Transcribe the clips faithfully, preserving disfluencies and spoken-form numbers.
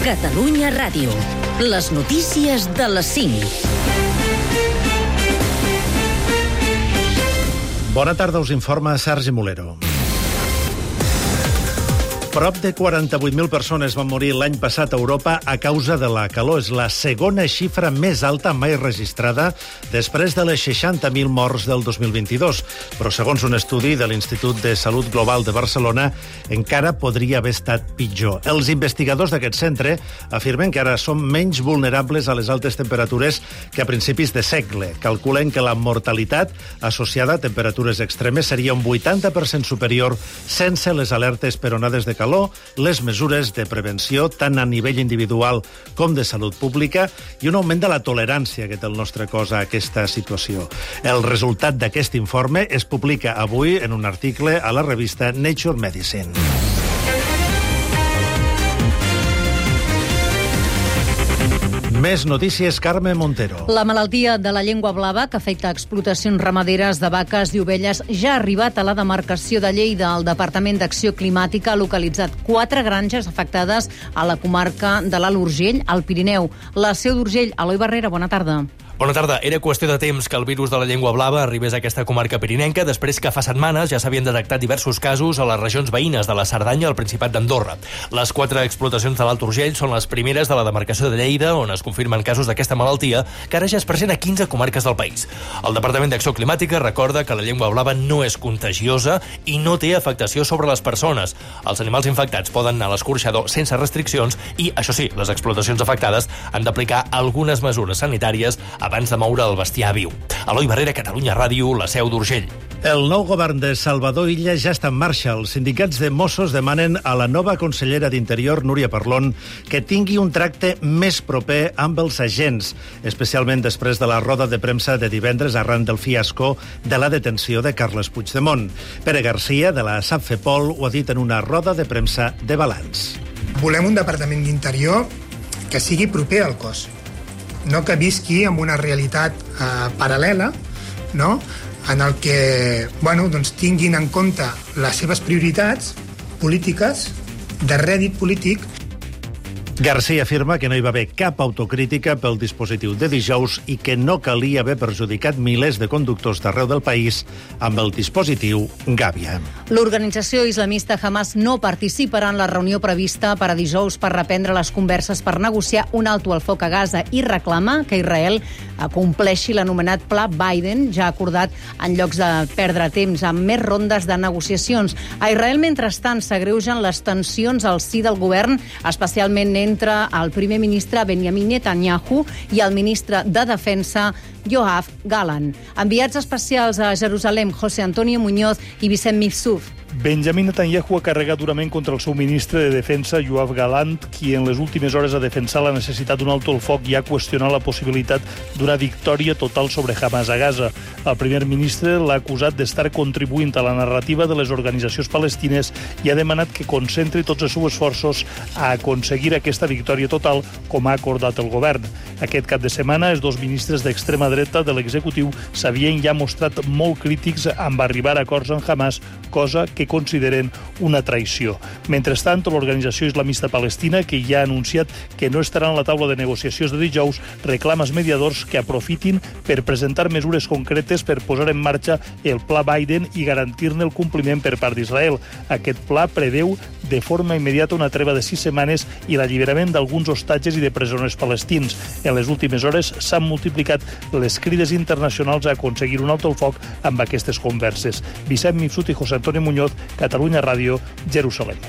Catalunya Ràdio. Les notícies de les cinc. Bona tarda, us informa Sergi Mulero. Prop de quaranta-vuit mil persones van morir l'any passat a Europa a causa de la calor. És la segona xifra més alta mai registrada després de les seixanta mil morts del dos mil vint-i-dos. Però segons un estudi de l'Institut de Salut Global de Barcelona, encara podria haver estat pitjor. Els investigadors d'aquest centre afirmen que ara som menys vulnerables a les altes temperatures que a principis de segle. Calculen que la mortalitat associada a temperatures extremes seria un vuitanta per cent superior sense les alertes per onades de calor, les mesures de prevenció tant a nivell individual com de salut pública i un augment de la tolerància que té el nostre cos a aquesta situació. El resultat d'aquest informe es publica avui en un article a la revista Nature Medicine. Més notícies, Carme Montero. La malaltia de la llengua blava, que afecta explotacions ramaderes de vaques i ovelles, ja ha arribat a la demarcació de Lleida. El Departament d'Acció Climàtica ha localitzat quatre granges afectades a la comarca de l'Alt Urgell, al Pirineu. La Seu d'Urgell, Eloi Barrera, bona tarda. Bona tarda. Era qüestió de temps que el virus de la llengua blava arribés a aquesta comarca pirinenca després que fa setmanes ja s'havien detectat diversos casos a les regions veïnes de la Cerdanya i el Principat d'Andorra. Les quatre explotacions de l'Alt Urgell són les primeres de la demarcació de Lleida on es confirmen casos d'aquesta malaltia que ara ja és present a quinze comarques del país. El Departament d'Acció Climàtica recorda que la llengua blava no és contagiosa i no té afectació sobre les persones. Els animals infectats poden anar a l'escorxador sense restriccions i, això sí, les explotacions afectades han d'aplicar algunes mesures sanitàries abans de moure el bestiar viu. Eloi Barrera, Catalunya Ràdio, la Seu d'Urgell. El nou govern de Salvador Illa ja està en marxa. Els sindicats de Mossos demanen a la nova consellera d'Interior, Núria Parlon, que tingui un tracte més proper amb els agents, especialment després de la roda de premsa de divendres arran del fiasco de la detenció de Carles Puigdemont. Pere Garcia, de la SAPFEPOL, ho ha dit en una roda de premsa de balanç. Volem un departament d'Interior que sigui proper al cos, no que visqui amb una realitat eh, paral·lela, no? En el que bueno, doncs tinguin en compte les seves prioritats polítiques de rèdit polític. García afirma que no hi va haver cap autocrítica pel dispositiu de dijous i que no calia haver perjudicat milers de conductors d'arreu del país amb el dispositiu Gàbia. L'organització islamista Hamas no participarà en la reunió prevista per a dijous per reprendre les converses per negociar un alto al foc a Gaza i reclama que Israel compleixi l'anomenat Pla Biden, ja acordat en llocs de perdre temps amb més rondes de negociacions. A Israel, mentrestant, s'agreugen les tensions al si del govern, especialment entre el primer ministre Benjamin Netanyahu i el ministre de Defensa Yoav Gallant. Enviats especials a Jerusalem, José Antonio Muñoz i Vicent Mifsuf. Benjamin Netanyahu ha carregat durament contra el seu ministre de Defensa, Yoav Gallant, qui en les últimes hores ha defensat la necessitat d'un alto al foc i ha qüestionat la possibilitat d'una victòria total sobre Hamas a Gaza. El primer ministre l'ha acusat d'estar contribuint a la narrativa de les organitzacions palestines i ha demanat que concentri tots els seus esforços a aconseguir aquesta victòria total, com ha acordat el govern. Aquest cap de setmana, els dos ministres d'extrema dreta de l'executiu s'havien ja mostrat molt crítics amb arribar a acords amb Hamas, cosa que consideren una traïció. Mentrestant, l'organització islamista palestina, que ja ha anunciat que no estarà en la taula de negociacions de dijous, reclama als mediadors que aprofitin per presentar mesures concretes per posar en marxa el Pla Biden i garantir-ne el compliment per part d'Israel. Aquest pla preveu de forma immediata una treva de sis setmanes i l'alliberament d'alguns hostatges i de presoners palestins. En les últimes hores s'han multiplicat les crides internacionals a aconseguir un alto al foc amb aquestes converses. Vicent Mifsut i José Antonio Muñoz, Catalunya Ràdio, Jerusalem.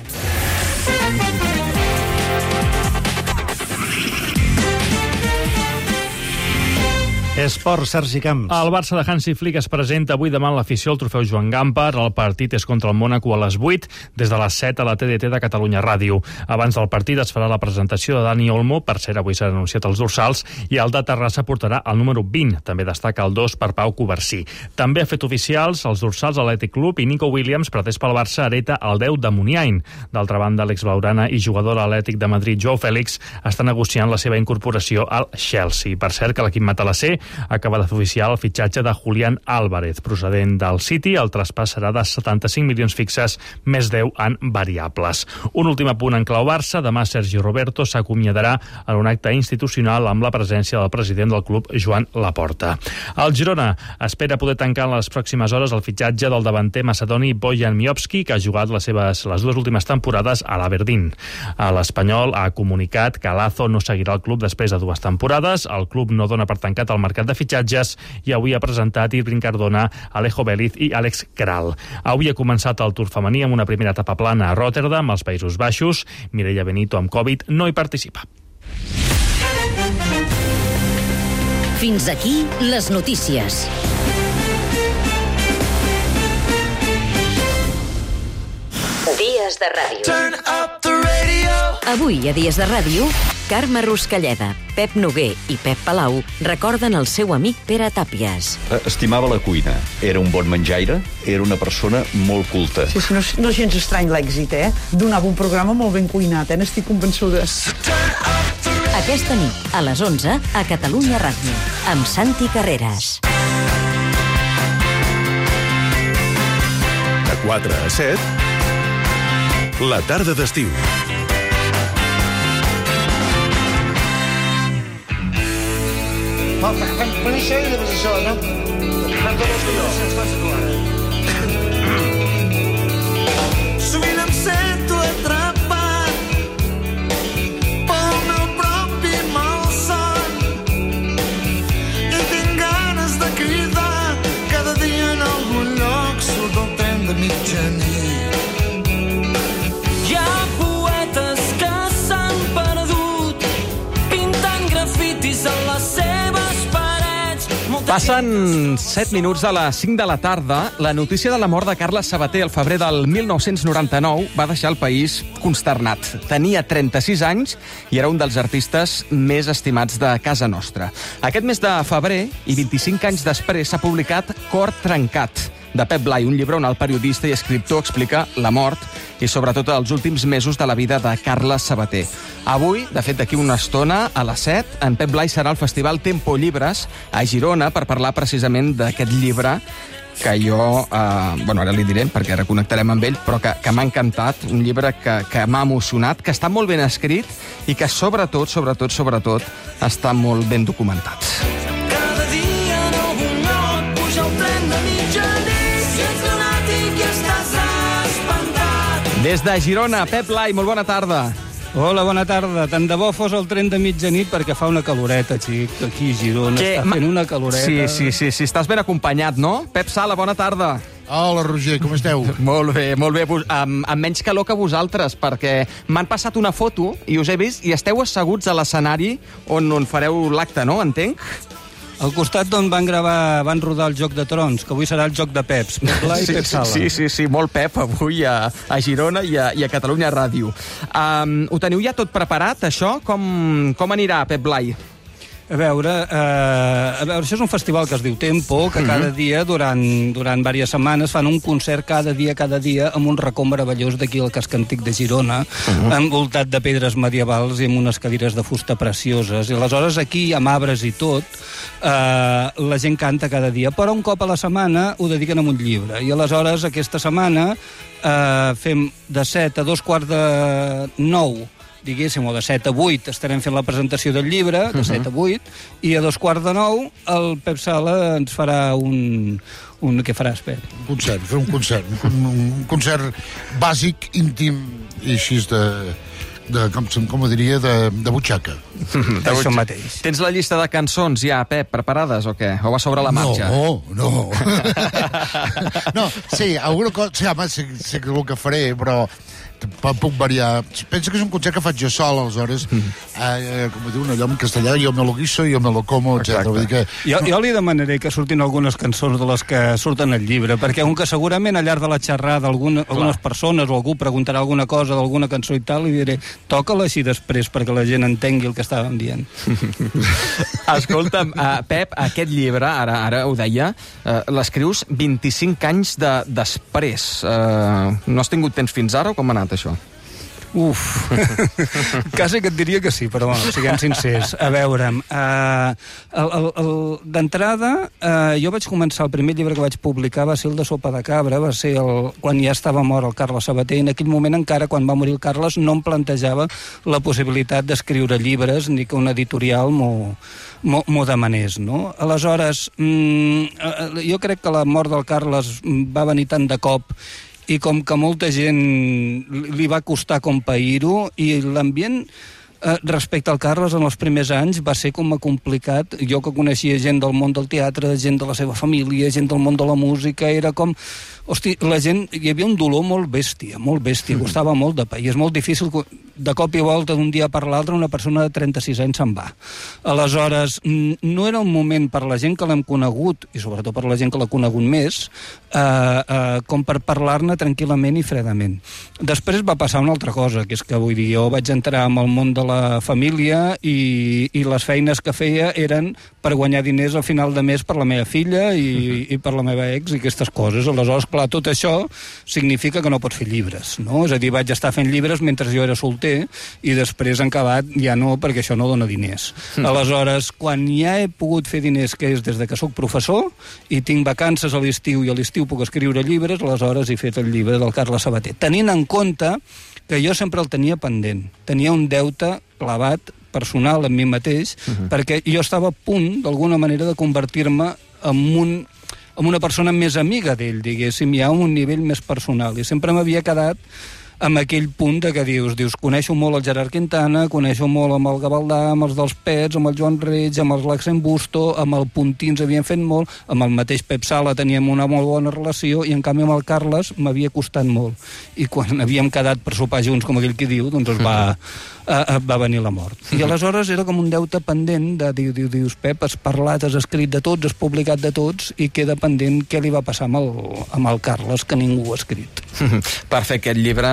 Esport, Sergi Camps. El Barça de Hansi Flick es presenta avui demà a l'afició al trofeu Joan Gamper. El partit és contra el Mònaco a les vuit, des de les set a la T D T de Catalunya Ràdio. Abans del partit es farà la presentació de Dani Olmo, per cert avui s'han anunciat els dorsals, i el de Terrassa portarà el número vint. També destaca el dos per Pau Covarsí. També ha fet oficials els dorsals Atlètic Club i Nico Williams, pretès pel Barça, hereta el deu de Muniain. D'altra banda, l'ex-blaugrana i jugador a l'Atlètic de Madrid, Joao Fèlix, està negociant la seva incorporació al Chelsea. Per cert, que l'equip matalasser acaba de fer oficial el fitxatge de Julián Álvarez, procedent del City. El traspàs serà de setanta-cinc milions fixes, més deu en variables. Un últim apunt en clau Barça. Demà Sergi Roberto s'acomiadarà en un acte institucional amb la presència del president del club, Joan Laporta. El Girona espera poder tancar en les pròximes hores el fitxatge del davanter macedoni Bojan Miovski, que ha jugat les seves les dues últimes temporades a l'Aberdeen. L'Espanyol ha comunicat que Lazo no seguirà el club després de dues temporades. El club no dona per tancat el mercat de fitxatges i avui ha presentat Irving Cardona, Alejo Veliz i Àlex Kral. Avui ha començat el Tour femení amb una primera etapa plana a Rotterdam, als Països Baixos. Mireia Benito, amb Covid, no hi participa. Fins aquí les notícies. Dies de ràdio. Avui a Dies de Ràdio, Carme Ruscalleda, Pep Noguer i Pep Palau recorden el seu amic Pere Tàpies. Estimava la cuina, era un bon menjaire, era una persona molt culta. Sí, sí, no, no és gens estrany l'èxit, eh? Donava un programa molt ben cuinat, eh? N'estic convençuda. Aquesta nit, a les onze, a Catalunya Ràdio, amb Santi Carreras. De quatre a set, la tarda d'estiu. Per això hi deies això, no? Sovint em sento atrapat pel meu propi malson i tinc ganes de cridar cada dia en algun lloc surt el tren de mitjanit. Hi ha poetes que s'han perdut pintant grafitis a les seves parets. Passen set minuts de les cinc de la tarda. La notícia de la mort de Carles Sabater al febrer del mil nou-cents noranta-nou va deixar el país consternat. Tenia trenta-sis anys i era un dels artistes més estimats de casa nostra. Aquest mes de febrer, i vint-i-cinc anys després, s'ha publicat Cor trencat, de Pep Blai, un llibre on el periodista i escriptor explica la mort i sobretot els últims mesos de la vida de Carles Sabater. Avui, de fet d'aquí una estona, a les set, en Pep Blai serà al Festival Tempo Llibres a Girona per parlar precisament d'aquest llibre que jo, eh, bueno, ara li diré perquè reconnectarem amb ell, però que, que m'ha encantat, un llibre que, que m'ha emocionat, que està molt ben escrit i que sobretot, sobretot, sobretot, està molt ben documentat. Cada dia en algun lloc puja el tren de mitjanit. Si ets lunàtic i estàs espantat. Des de Girona, Pep Blai, molt bona tarda. Hola, bona tarda. Tant de bo fos el tren de mitjanit perquè fa una caloreta, xic. Aquí a Girona que... està fent una caloreta. Sí, sí, sí, sí, estàs ben acompanyat, no? Pep Sala, bona tarda. Hola, Roger, com esteu? Molt bé, molt bé, amb, amb menys calor que vosaltres, perquè m'han passat una foto i us he vist i esteu asseguts a l'escenari on, on fareu l'acte, no? Entenc? Al costat d'on van gravar, van rodar el Joc de Trons, que avui serà el Joc de Peps. Pep Blai i sí, Pep Sala. Sí, sí, sí, molt Pep avui a, a Girona i a, i a Catalunya Ràdio. Um, ho teniu ja tot preparat, això? Com, com anirà, Pep Blai? A veure, eh, a veure, això és un festival que es diu Tempo, que cada dia, durant, durant diverses setmanes, fan un concert cada dia, cada dia, amb un racó meravellós d'aquí al casc antic de Girona, uh-huh. envoltat de pedres medievals i amb unes cadires de fusta precioses. I aleshores aquí, amb arbres i tot, eh, la gent canta cada dia, però un cop a la setmana ho dediquen a un llibre. I aleshores, aquesta setmana, eh, fem de set a dos quarts de nou, diguéssim, o de set a vuit estarem fent la presentació del llibre, de set a vuit, i a dos quarts de nou el Pep Sala ens farà un... un què faràs, Pep? Un concert, fer un concert. Un, un concert bàsic, íntim, i així de... de com, com ho diria, de, de butxaca. De això mateix. Tens la llista de cançons ja, Pep, preparades o què? O va sobre la marxa? No, no. No, sí, alguna cosa... Sí, home, sé, sé el que faré, però puc variar. Pensa que és un concert que faig jo sol, aleshores, mm. eh, com diu allò en castellà, jo me lo guiso, jo me lo como, etcètera. Vull dir que... Jo, jo li demanaré que surtin algunes cançons de les que surten al llibre, perquè un que segurament al llarg de la xerrada alguna, algunes persones o algú preguntarà alguna cosa d'alguna cançó i tal, i diré, toca-la així després perquè la gent entengui el que estàvem dient. Escolta'm, uh, Pep, aquest llibre, ara, ara ho deia, uh, l'escrius vint-i-cinc anys de, després. Uh, no has tingut temps fins ara o com ha anat això? Uf, quasi que et diria que sí, però bueno, siguem sincers. A veure'm, uh, d'entrada, uh, jo vaig començar, el primer llibre que vaig publicar va ser el de Sopa de Cabra, va ser el, quan ja estava mort el Carles Sabater, i en aquell moment encara, quan va morir el Carles, no em plantejava la possibilitat d'escriure llibres ni que una editorial m'ho m'ho demanés, no? Aleshores, mmm, jo crec que la mort del Carles va venir tant de cop i com que molta gent li va costar com pair-ho, i l'ambient eh, respecte al Carles en els primers anys va ser com a complicat. Jo que coneixia gent del món del teatre, gent de la seva família, gent del món de la música, era com... Hosti, la gent... Hi havia un dolor molt bèstia, molt bèstia, mm. costava molt de pair. És molt difícil, de cop i volta, d'un dia per l'altre, una persona de trenta-sis anys se'n va. Aleshores, no era un moment per la gent que l'hem conegut, i sobretot per la gent que l'ha conegut més, eh, eh, com per parlar-ne tranquil·lament i fredament. Després va passar una altra cosa, que és que, vull dir, jo vaig entrar en el món de la família i, i les feines que feia eren per guanyar diners al final de mes per la meva filla i, i per la meva ex i aquestes coses. Aleshores, clar, tot això significa que no pots fer llibres, no? És a dir, vaig estar fent llibres mentre jo era solter i després en acabat ja no, perquè això no dona diners. Mm. Aleshores, quan ja he pogut fer diners, que és des de que sóc professor i tinc vacances a l'estiu i a l'estiu puc escriure llibres, aleshores he fet el llibre del Carles Sabater. Tenint en compte que jo sempre el tenia pendent. Tenia un deute clavat personal en mi mateix, uh-huh. perquè jo estava a punt, d'alguna manera, de convertir-me en un amb una persona més amiga d'ell, diguéssim, ja a un nivell més personal. I sempre m'havia quedat amb aquell punt de que dius, dius, coneixo molt el Gerard Quintana, coneixo molt amb el Gavaldà, amb els dels Pets, amb el Joan Reig, amb els Laxen Busto, amb el Puntins havien fet molt, amb el mateix Pep Sala teníem una molt bona relació, i en canvi amb el Carles m'havia costat molt. I quan havíem quedat per sopar junts, com aquell que diu, doncs es va, uh, va venir la mort. I aleshores era com un deute pendent de, diu, diu, dius, Pep, has parlat, has escrit de tots, has publicat de tots, i queda pendent què li va passar amb el, amb el Carles, que ningú ha escrit. Per fer aquest llibre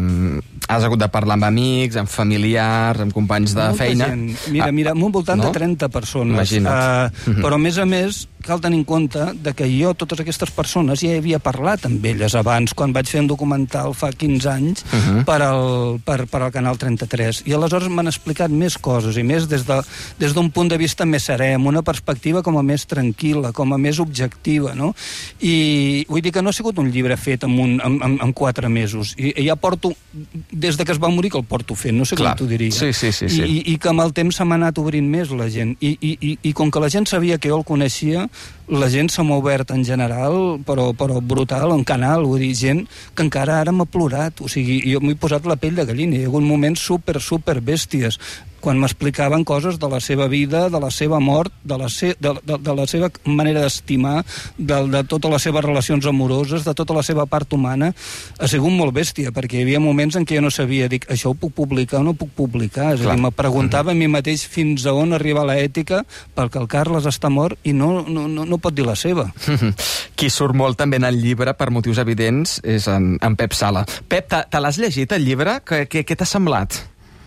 has hagut de parlar amb amics, amb familiars, amb companys de Molta feina. Gent. Mira, mira, m'ho voltant no? de trenta persones. Imagina't. Uh, mm-hmm. Però, a més a més, cal tenir en compte de que jo, totes aquestes persones, ja havia parlat amb elles abans, quan vaig fer un documental fa quinze anys uh-huh. per, al, per, per al Canal trenta-tres. I aleshores m'han explicat més coses, i més des de, des d'un punt de vista més serè, amb una perspectiva com a més tranquil·la, com a més objectiva, no? I vull dir que no ha sigut un llibre fet en, un, en, en, en quatre mesos. I, i ja porto, des de que es va morir, que el porto fent, no sé Clar. Com t'ho diria. Sí, sí, sí, sí. I, I que amb el temps se m'ha anat obrint més la gent. I, i, i, i com que la gent sabia que jo el coneixia, la gent se m'ha obert en general, però, però brutal, en canal, vull dir, gent que encara ara m'ha plorat, o sigui, jo m'he posat la pell de gallina, hi ha hagut moments super, super bèsties, quan m'explicaven coses de la seva vida, de la seva mort, de la, se de, de, de la seva manera d'estimar, de, de totes les seves relacions amoroses, de tota la seva part humana. Ha sigut molt bèstia, perquè hi havia moments en què jo no sabia, dic, això ho puc publicar o no puc publicar? És a dir, me preguntava a mi mateix fins a on arriba l'ètica, perquè el Carles està mort i no, no, no, no pot dir la seva. Qui surt molt també en el llibre, per motius evidents, és en, en Pep Sala. Pep, te, te l'has llegit, el llibre? Què, què, què t'ha semblat?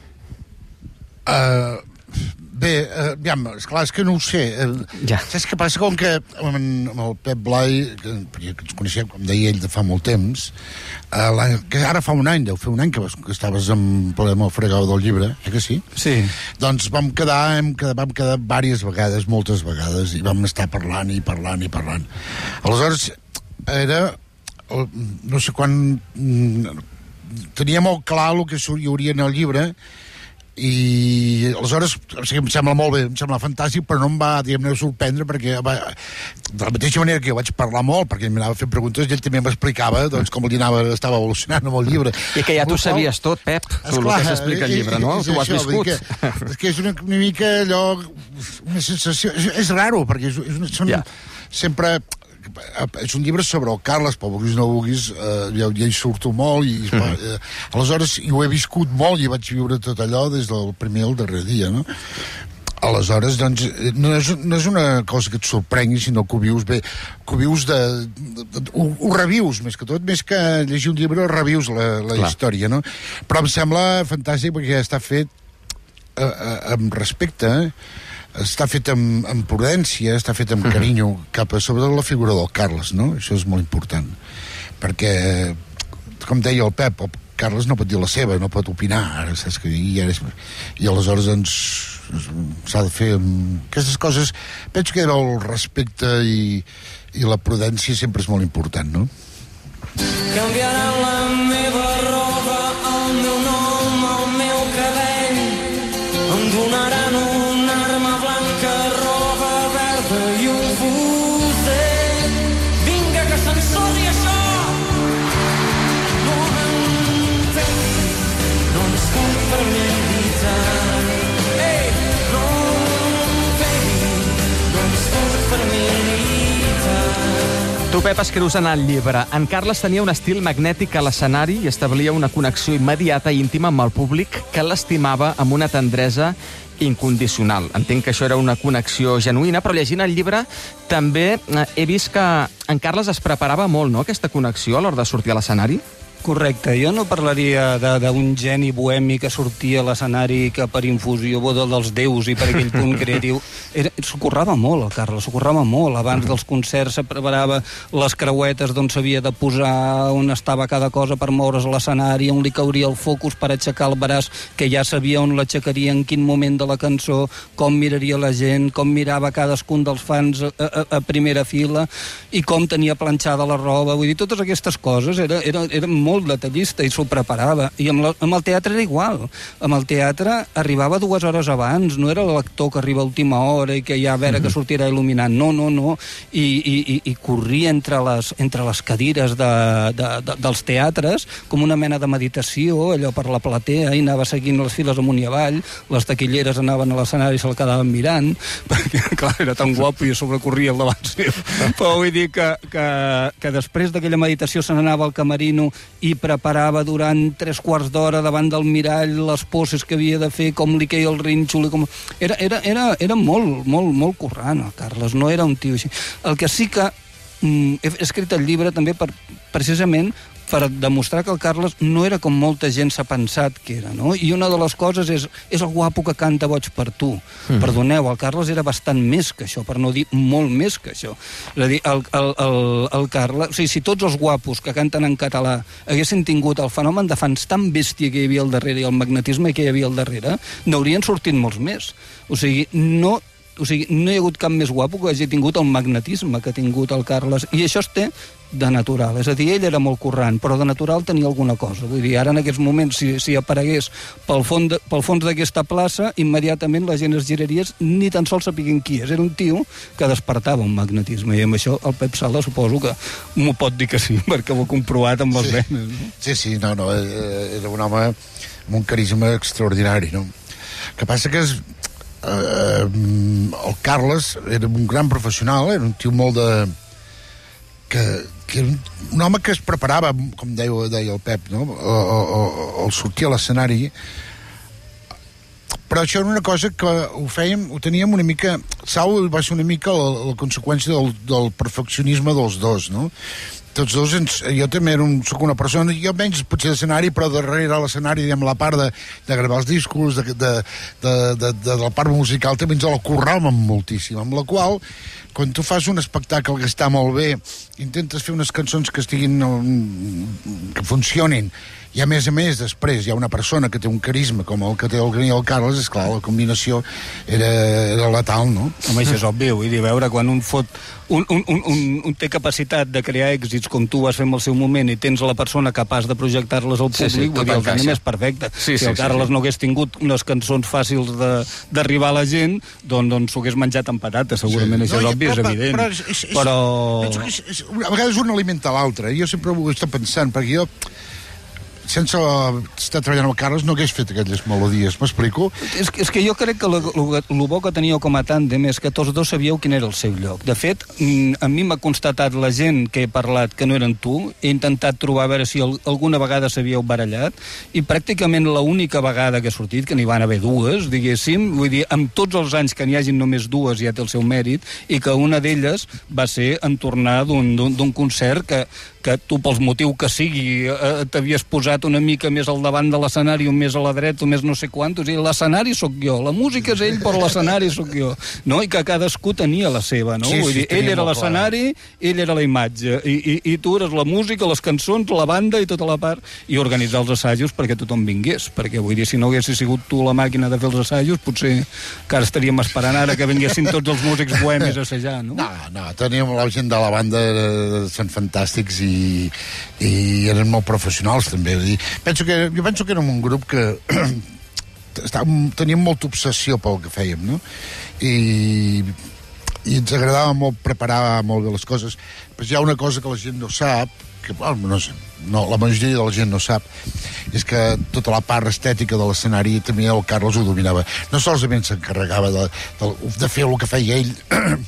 Uh, bé, uh, aviam, esclar, és que no ho sé. Uh, ja. Saps què passa? Com que amb, amb el Pep Blai, que, que ens coneixem, com deia ell, de fa molt temps, uh, que ara fa un any, deu fer un any que, que estaves en ple amb el fregau del llibre, eh que sí? Sí. Doncs vam quedar, hem quedat, vam quedar diverses vegades, moltes vegades, i vam estar parlant i parlant i parlant. Aleshores, era, no sé quan, tenia molt clar el que hi hauria en el llibre, i aleshores o sigui, em sembla molt bé, em sembla fantàstic, però no em va, diguem-ne, sorprendre, perquè va, de la mateixa manera que jo vaig parlar molt, perquè m'anava fent preguntes, i ell també m'explicava doncs, com li anava, estava evolucionant amb el llibre. I que ja tu sabies tot, Pep, tu el que s'explica al llibre, no? Tu ho has viscut. Que, és que és una, una mica allò, una sensació, és, és raro, perquè és, és una, són yeah. sempre... és un llibre sobre el Carles, però vulguis no vulguis, eh, ja, ja hi surto molt, i, mm. eh, aleshores i ho he viscut molt, i vaig viure tot allò des del primer al darrer dia, no? Aleshores, doncs, no és, no és una cosa que et sorprengui, sinó que ho vius bé, que ho vius de... de, de ho, ho revius, més que tot, més que llegir un llibre, revius la, la història, no? Però em sembla fantàstic perquè està fet eh, eh, amb respecte, eh? Està fet amb, amb prudència, està fet amb carinyo cap a sobre la figura del Carles, no? Això és molt important. Perquè, com deia el Pep, el Carles no pot dir la seva, no pot opinar, saps que i, és, i aleshores doncs s'ha de fer aquestes coses. Penso que el respecte i, i la prudència sempre és molt important, no? Canviaran la meva roba, el meu nom, el meu cabell, em donaran una arma blanca, roba verda i un fusell. Vinga, que se'n sorri això! No entenc, no ens cal per militar. Ei, no entenc, no ens cal per militar. Tu, Pep, escrius en el llibre: en Carles tenia un estil magnètic a l'escenari i establia una connexió immediata i íntima amb el públic que l'estimava amb una tendresa incondicional. Entenc que això era una connexió genuïna, però llegint el llibre també he vist que en Carles es preparava molt, no?, aquesta connexió a l'hora de sortir a l'escenari. Correcte, jo no parlaria d'un geni bohemi que sortia a l'escenari que per infusió boda dels déus i per aquell punt creatiu. S'ho currava molt, el Carles, s'ho currava molt. Abans dels concerts se preparava les creuetes d'on s'havia de posar, on estava cada cosa per moure's a l'escenari, on li cauria el focus per aixecar el braç, que ja sabia on l'aixecaria, en quin moment de la cançó, com miraria la gent, com mirava cadascun dels fans a, a, a primera fila i com tenia planxada la roba. Vull dir, totes aquestes coses era, era, era molt detallista i s'ho preparava. I amb, la, amb el teatre era igual. Amb el teatre arribava dues hores abans, no era l'actor que arriba a última hora i que ja a veure que sortirà il·luminant. No, no, no. I, i, i, i corria entre les, entre les cadires de, de, de, dels teatres com una mena de meditació, allò per la platea, i anava seguint les files amunt i avall, les taquilleres anaven a l'escenari i se'l quedaven mirant, perquè, clar, era tan guapo i a sobre corria al davant seu. Però vull dir que, que, que després d'aquella meditació se n'anava al camerino i preparava durant tres quarts d'hora davant del mirall les poses que havia de fer, com li queia el rínxol, com... Era, era, era, era molt, molt, molt currant, el Carles, no era un tio així. El que sí que mm, he escrit el llibre també per, precisament per demostrar que el Carles no era com molta gent s'ha pensat que era, no? I una de les coses és, és el guapo que canta Boig per tu. Mm. Perdoneu, el Carles era bastant més que això, per no dir molt més que això. És a dir, el, el, el, el Carles... O sigui, si tots els guapos que canten en català haguessin tingut el fenomen de fans tan bèstia que hi havia al darrere i el magnetisme que hi havia al darrere, n'haurien sortit molts més. O sigui, no... O sigui, no hi ha hagut cap més guapo que hagi tingut el magnetisme que ha tingut el Carles. I això es té de natural. És a dir, ell era molt currant, però de natural tenia alguna cosa. Vull dir, ara en aquests moments, si, si aparegués pel fons, de, pel fons d'aquesta plaça, immediatament la gent es giraria, ni tan sols sapiguin qui és. Era un tio que despertava un magnetisme, i amb això el Pep Sala suposo que m'ho pot dir que sí, perquè ho ha comprovat amb les sí. venes. No? Sí, sí, no, no, era un home amb un carisma extraordinari, no? El que passa que és... Uh, el Carles era un gran professional, era un tio molt de... que, que era un, un home que es preparava, com deia, deia el Pep, no? O, o, o, el sortir a l'escenari, però això era una cosa que ho fèiem, ho teníem una mica... Sau va ser una mica la, la conseqüència del, del perfeccionisme dels dos, no? Tots dos, ens, jo també era un, soc una persona, jo menys potser d'escenari, però darrere a l'escenari, diguem, la part de, de gravar els discos, de, de, de, de, de la part musical, també ens la curràvem moltíssim, amb la qual, quan tu fas un espectacle que està molt bé, intentes fer unes cançons que estiguin, que funcionin, i a més a més, després hi ha una persona que té un carisma com el que té el Gani i el Carles, esclar, la combinació era, era letal, no? Home, això és obvi, vull dir, veure, quan un fot un, un, un, un, un té capacitat de crear èxits com tu vas fer amb el seu moment i tens la persona capaç de projectar-les al públic, sí, sí, vull dir, el tènim és perfecte. Sí, si el sí, Carles sí, sí. no hagués tingut unes cançons fàcils d'arribar a la gent, doncs, doncs s'ho hagués menjat amb patata, segurament, sí. això no, és obvi, però, és evident. Però, és, és, però... És, és, a vegades un alimenta l'altre, jo sempre ho estic pensant, perquè jo sense estar treballant amb el Carles no hagués fet aquelles melodies, m'explico? És, és que jo crec que el bo que teníeu com a tàndem és que tots dos sabíeu quin era el seu lloc. De fet, a mi m'ha constatat la gent que he parlat que no eren tu, he intentat trobar a veure si alguna vegada s'havíeu barallat, i pràcticament l'única vegada que ha sortit, que n'hi van haver dues, diguéssim, vull dir, amb tots els anys que n'hi hagin només dues ja té el seu mèrit, i que una d'elles va ser en tornar d'un concert que, que tu, pels motiu que sigui, eh, t'havies posat una mica més al davant de l'escenari, un més a la dreta, un més no sé quantos, i l'escenari sóc jo, la música és ell, però l'escenari sóc jo, no? I que cadascú tenia la seva, no? Sí, Vull sí, dir, ell era l'escenari, ell era la imatge, i, i, i tu eres la música, les cançons, la banda i tota la part, i organitzar els assajos perquè tothom vingués, perquè vull dir, si no haguessis sigut tu la màquina de fer els assajos, potser que ara estaríem esperant ara que vinguessin tots els músics bohemis a assajar, no? No, no, teníem la gent de la banda, són fantàstics i, i eren molt professionals també. Vull dir, penso que, jo penso que érem un grup que estàvem, teníem molta obsessió pel que fèiem, no? I, i ens agradava molt preparar molt bé les coses. Però hi ha una cosa que la gent no sap, que bueno, no sé, no, la majoria de la gent no sap, és que tota la part estètica de l'escenari també el Carles ho dominava. No solament s'encarregava de, de, de fer el que feia ell,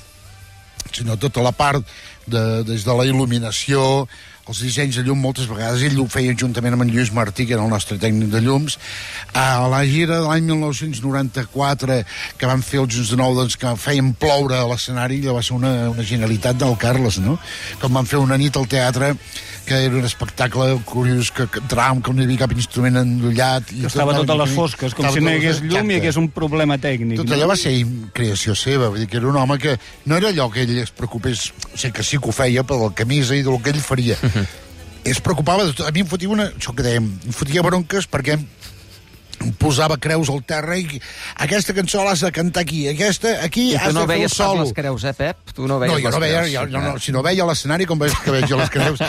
sinó tota la part de, des de la il·luminació, els dissenys de llum, moltes vegades ell ho feia juntament amb en Lluís Martí, que era el nostre tècnic de llums. A la gira de l'any mil nou-cents noranta-quatre, que van fer els Junts de Nou, doncs, que feien ploure a l'escenari, allò va ser una, una genialitat del Carles, no? Com van fer una nit al teatre, que era un espectacle curiós, que, que entràvem, que no hi havia cap instrument endollat. I que estava tot a les fosques, com si no hi hagués llum i hi hagués un problema tècnic. Tot allò va ser creació seva, vull dir que era un home que no era allò que ell es preocupés, sé que sí que ho feia per la camisa i del que ell faria. Es preocupava de tot. A mi em fotia una, això que dèiem, em fotia bronques perquè em posava creus al terra i aquesta cançó l'has de cantar aquí, aquesta, aquí has no de fer el solo. I tu no veies les creus, eh, Pep? Tu no veies no, jo no veia, creus, jo, jo no, si no veia l'escenari, com veig que veig jo les creus.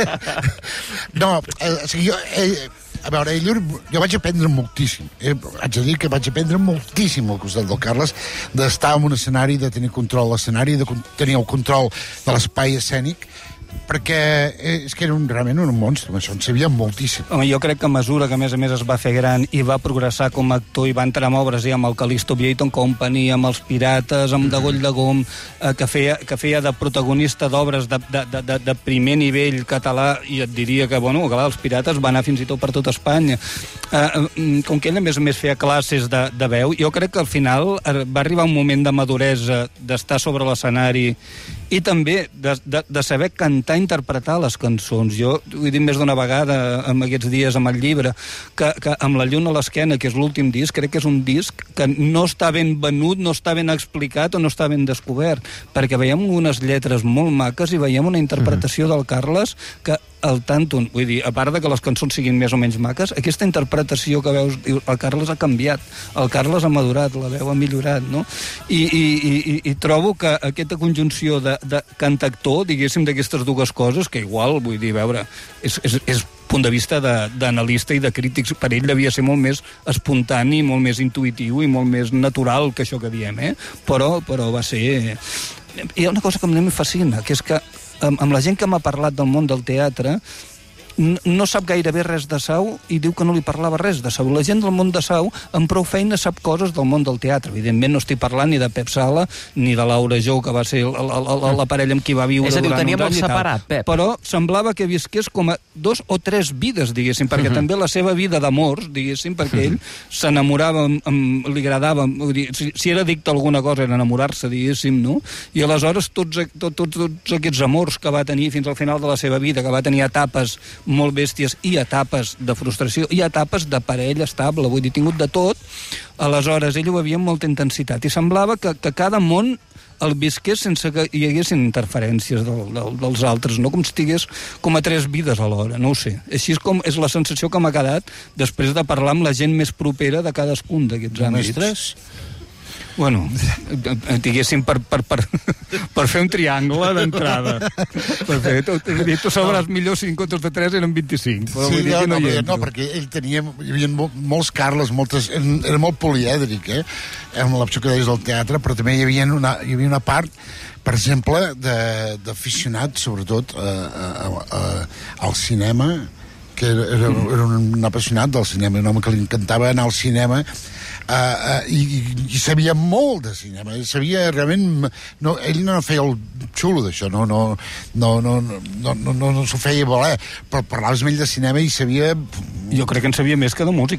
No, eh, o sigui, jo, eh, a veure, ell, jo vaig aprendre moltíssim. Eh, haig de dir que vaig aprendre moltíssim al costat del Carles, d'estar en un escenari, de tenir control de l'escenari, de tenir el control de l'espai escènic, perquè és que era un, realment un monstre, això en sabia moltíssim. Home, jo crec que a mesura que a més a més es va fer gran i va progressar com a actor i va entrar en obres, i amb el Callisto Vieton Company, amb els Pirates, amb De Goll de Gom, eh, que, feia, que feia de protagonista d'obres de, de, de, de primer nivell català, i et diria que, bueno, clar, els Pirates van anar fins i tot per tot Espanya. Eh, com que ell a més a més feia classes de, de veu, jo crec que al final va arribar un moment de maduresa, d'estar sobre l'escenari i també de, de, de saber cantar i interpretar les cançons. Jo ho he dit més d'una vegada en aquests dies amb el llibre, que, que amb La lluna a l'esquena, que és l'últim disc, crec que és un disc que no està ben venut, no està ben explicat o no està ben descobert, perquè veiem unes lletres molt maques i veiem una interpretació del Carles que el tanto, vull dir, a part de que les cançons siguin més o menys maques, aquesta interpretació que veus, el Carles ha canviat, el Carles ha madurat, la veu ha millorat, no? I, i, i, i trobo que aquesta conjunció de, de cantactor, diguéssim, d'aquestes dues coses, que igual, vull dir, veure, és, és, és punt de vista d'analista i de crítics, per ell devia ser molt més espontani, molt més intuïtiu i molt més natural que això que diem, eh? Però, però va ser... Hi ha una cosa que a mi em fascina, que és que amb, amb la gent que m'ha parlat del món del teatre no sap gairebé res de Sau i diu que no li parlava res de Sau. La gent del món de Sau amb prou feina sap coses del món del teatre. Evidentment no estic parlant ni de Pep Sala ni de Laura Jou, que va ser la, la, la, la parella amb qui va viure durant un any. És a dir, ho tenia molt separat, Pep. Però semblava que visqués com a dos o tres vides, diguéssim, perquè uh-huh. també la seva vida d'amors, diguéssim, perquè ell s'enamorava, li agradava, dir, si, si era addicte a alguna cosa era enamorar-se, diguéssim, no? I aleshores tots, tots, tots, tots aquests amors que va tenir fins al final de la seva vida, que va tenir etapes molt bèsties i etapes de frustració i etapes de parella estable, vull dir, tingut de tot, aleshores ell ho havia amb molta intensitat i semblava que, que cada món el visqués sense que hi haguessin interferències del, del, dels altres, no? Com si estigués com a tres vides alhora, no ho sé. Així és com és la sensació que m'ha quedat després de parlar amb la gent més propera de cadascun d'aquests àmbits. Mestres? Bueno, diguéssim, per, per, per, per fer un triangle d'entrada. Per fer, tu, tu sabràs millor si en comptes de tres eren vint-i-cinc. Però sí, vull dir no, que no, no, hi no, perquè ell tenia, hi havia molts Carles, moltes, era molt polièdric, eh? Amb l'opció que deies del teatre, però també hi havia una, hi havia una part, per exemple, d'aficionat, sobretot, a, a, a, al cinema, que era, era, era un apassionat del cinema, un home que li encantava anar al cinema, Uh, uh, i, i sabia molt de cinema, sabia realment, no, ell no feia el xulo d'això, no, no, no, no, no, no, no, no s'ho feia voler, però parlaves amb ell de cinema i sabia... Jo crec que en sabia més que de música.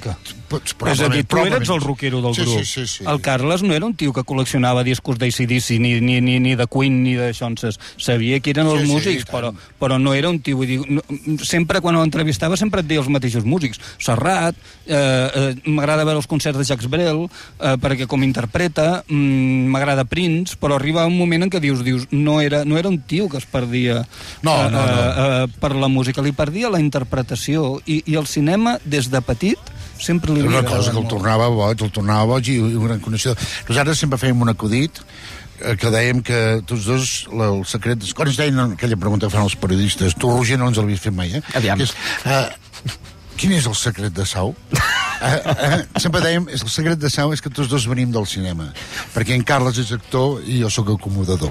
És a dir, tu eres el rockero del sí, grup. Sí, sí, sí. El Carles no era un tio que col·leccionava discos d'A C D C, ni, ni, ni, ni de Queen, ni de Johnson. Sabia qui eren els Sí, sí, músics, i però, però no era un tio... Vull dir, no, sempre quan l'entrevistava sempre et deia els mateixos músics. Serrat, eh, eh, m'agrada veure els concerts de Jacques Brel, eh, perquè com interpreta, mm, m'agrada Prince, però arriba un moment en què dius, dius no, era, no era un tio que es perdia no, no, no. Eh, eh, per la música, li perdia la interpretació, i, i el cinema, des de petit, sempre li una cosa que el tornava boig, el tornava boig i un gran coneixedor. Nosaltres sempre fèiem un acudit que dèiem que tots dos, el secret... Quan es deien aquella pregunta que fan els periodistes, tu, Roger, no ens l'havies fet mai, eh? Aviam. És, uh, quin és el secret de Sau? Uh, uh, sempre dèiem, el secret de Sau és que tots dos venim del cinema, perquè en Carles és actor i jo sóc acomodador.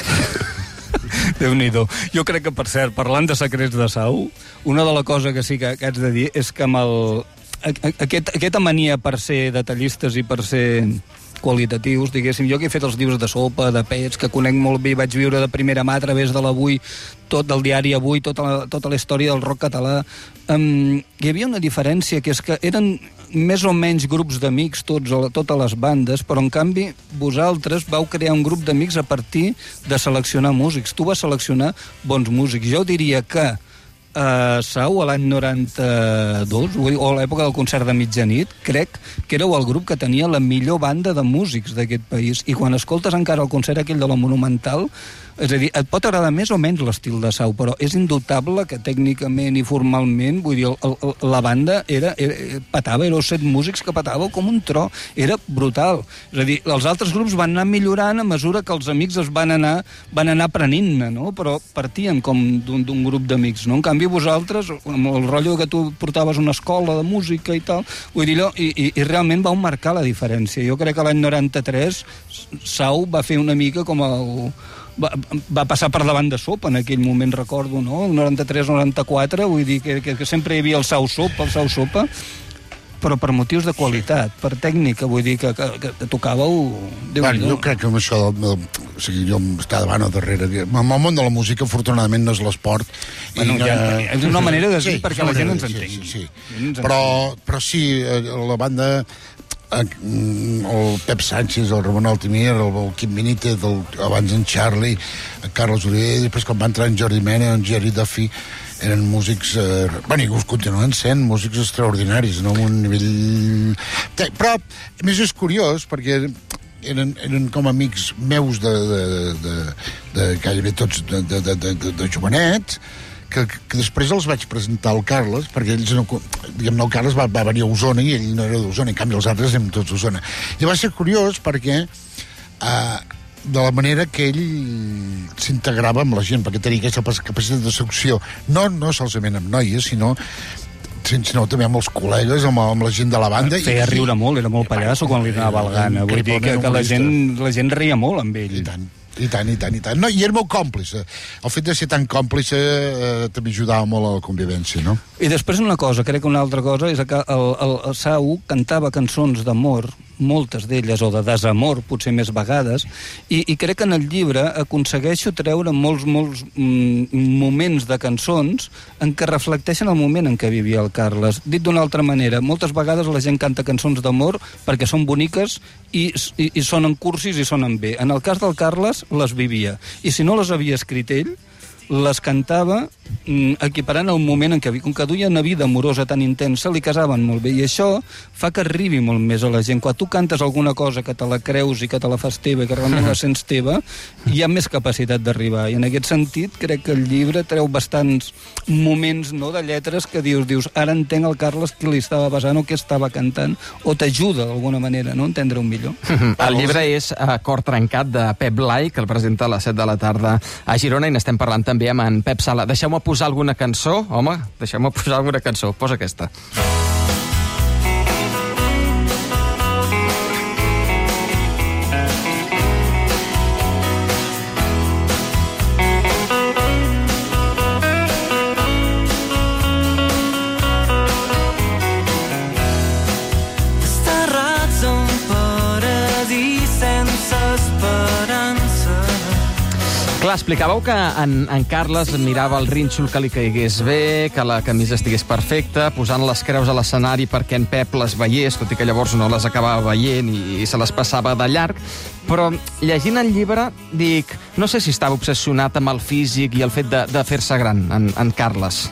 Déu-n'hi-do. Jo crec que, per cert, parlant de secrets de Sau, una de la cosa que sí que, que haig de dir és que amb el, aquest, aquesta mania per ser detallistes i per ser qualitatius, diguéssim, jo que he fet els llibres de sopa, de pets, que conec molt bé, vaig viure de primera mà a través de l'Avui, tot del diari Avui, tota la, tota la història del rock català, um, hi havia una diferència, que és que eren més o menys grups d'amics, tots, totes les bandes, però en canvi vosaltres vau crear un grup d'amics a partir de seleccionar músics. Tu vas seleccionar bons músics. Jo diria que Uh, Sau, a l'any noranta-dos, o a l'època del concert de mitjanit, crec que éreu el grup que tenia la millor banda de músics d'aquest país. I quan escoltes encara el concert aquell de la Monumental, és a dir, et pot agradar més o menys l'estil de Sau, però és indubtable que tècnicament i formalment, vull dir, el, el, la banda era, era, patava, éreu set músics que patàveu com un tro, era brutal. És a dir, els altres grups van anar millorant a mesura que els amics es van anar, van anar prenint-ne, no? Però partien com d'un grup d'amics, no? En canvi, vosaltres, amb el rotllo que tu portaves una escola de música i tal, vull dir, i, i, i realment vau marcar la diferència. Jo crec que l'any noranta-tres Sau va fer una mica com el... Va, va passar per davant de Sopa en aquell moment, recordo, no? El noranta-tres noranta-quatre, vull dir que, que, que sempre hi havia el Sau Sopa, el Sau Sopa, però per motius de qualitat, per tècnica, vull dir que, que, que tocàveu... Bueno, jo crec que amb això del, del, o sigui, jo està davant o darrere. En el món de la música, afortunadament, no és l'esport. Bueno, i, ja, uh, és una manera de dir sí, perquè la gent ens sí, entengui. Sí, sí. Però, però sí, la banda... el Pep Sánchez, el Ramon Altimir, el, el Quim Benítez, el, abans en Charlie, el Carlos Oliver, i després quan va entrar en Jordi Mena, en Jerry Duffy, eren músics, eh, bueno, i us continuen sent músics extraordinaris, no? Un nivell... Però, a més, és curiós, perquè eren, eren com amics meus de, de, de, de, de gairebé tots de, de, de, de, de jovenets, que, que després els vaig presentar al Carles, perquè ells no... Diguem-ne, el Carles va, va venir a Osona i ell no era d'Osona, en canvi els altres érem tots d'Osona. I va ser curiós perquè eh, de la manera que ell s'integrava amb la gent, perquè tenia aquesta capacitat de seducció, no, no solament amb noies, sinó sinó també amb els col·legues, amb, amb la gent de la banda. Feia riure molt, era molt pallasso quan li donava el gana. Vull dir que, que la, gent, la gent reia molt amb ell. I tant. I tant, i tant, i tant. No, i era molt còmplice. El fet de ser tan còmplice eh, també ajudava molt a la convivència, no? I després una cosa, crec que una altra cosa, és que el, el, el Sau cantava cançons d'amor, moltes d'elles, o de desamor, potser més vegades, i, i crec que en el llibre aconsegueixo treure molts, molts mm, moments de cançons en què reflecteixen el moment en què vivia el Carles. Dit d'una altra manera, moltes vegades la gent canta cançons d'amor perquè són boniques i, i, i sonen cursis i sonen bé. En el cas del Carles, les vivia. I si no les havia escrit ell, les cantava mm, equiparant el moment en què, com que duia una vida amorosa tan intensa, li casaven molt bé, i això fa que arribi molt més a la gent. Quan tu cantes alguna cosa que te la creus i que te la fas teva i que realment la sents teva, hi ha més capacitat d'arribar, i en aquest sentit crec que el llibre treu bastants moments, no, de lletres que dius, dius ara entenc el Carles qui li estava basant o què estava cantant, o t'ajuda d'alguna manera, no?, entendre-ho millor. El llibre és uh, Cor trencat, de Pep Blai, que el presenta a les set de la tarda a Girona, i n'estem parlant també amb en Pep Sala. Deixeu-me posar alguna cançó, home, deixeu-me posar alguna cançó. Posa aquesta. Desterrats a un paradís sense esperança. Clar, Clar, explicàveu que en, en Carles mirava el rínxol que li caigués bé, que la camisa estigués perfecta, posant les creus a l'escenari perquè en Pep les veiés, tot i que llavors no les acabava veient i, i se les passava de llarg. Però llegint el llibre, dic, no sé si estava obsessionat amb el físic i el fet de, de fer-se gran, en, en Carles.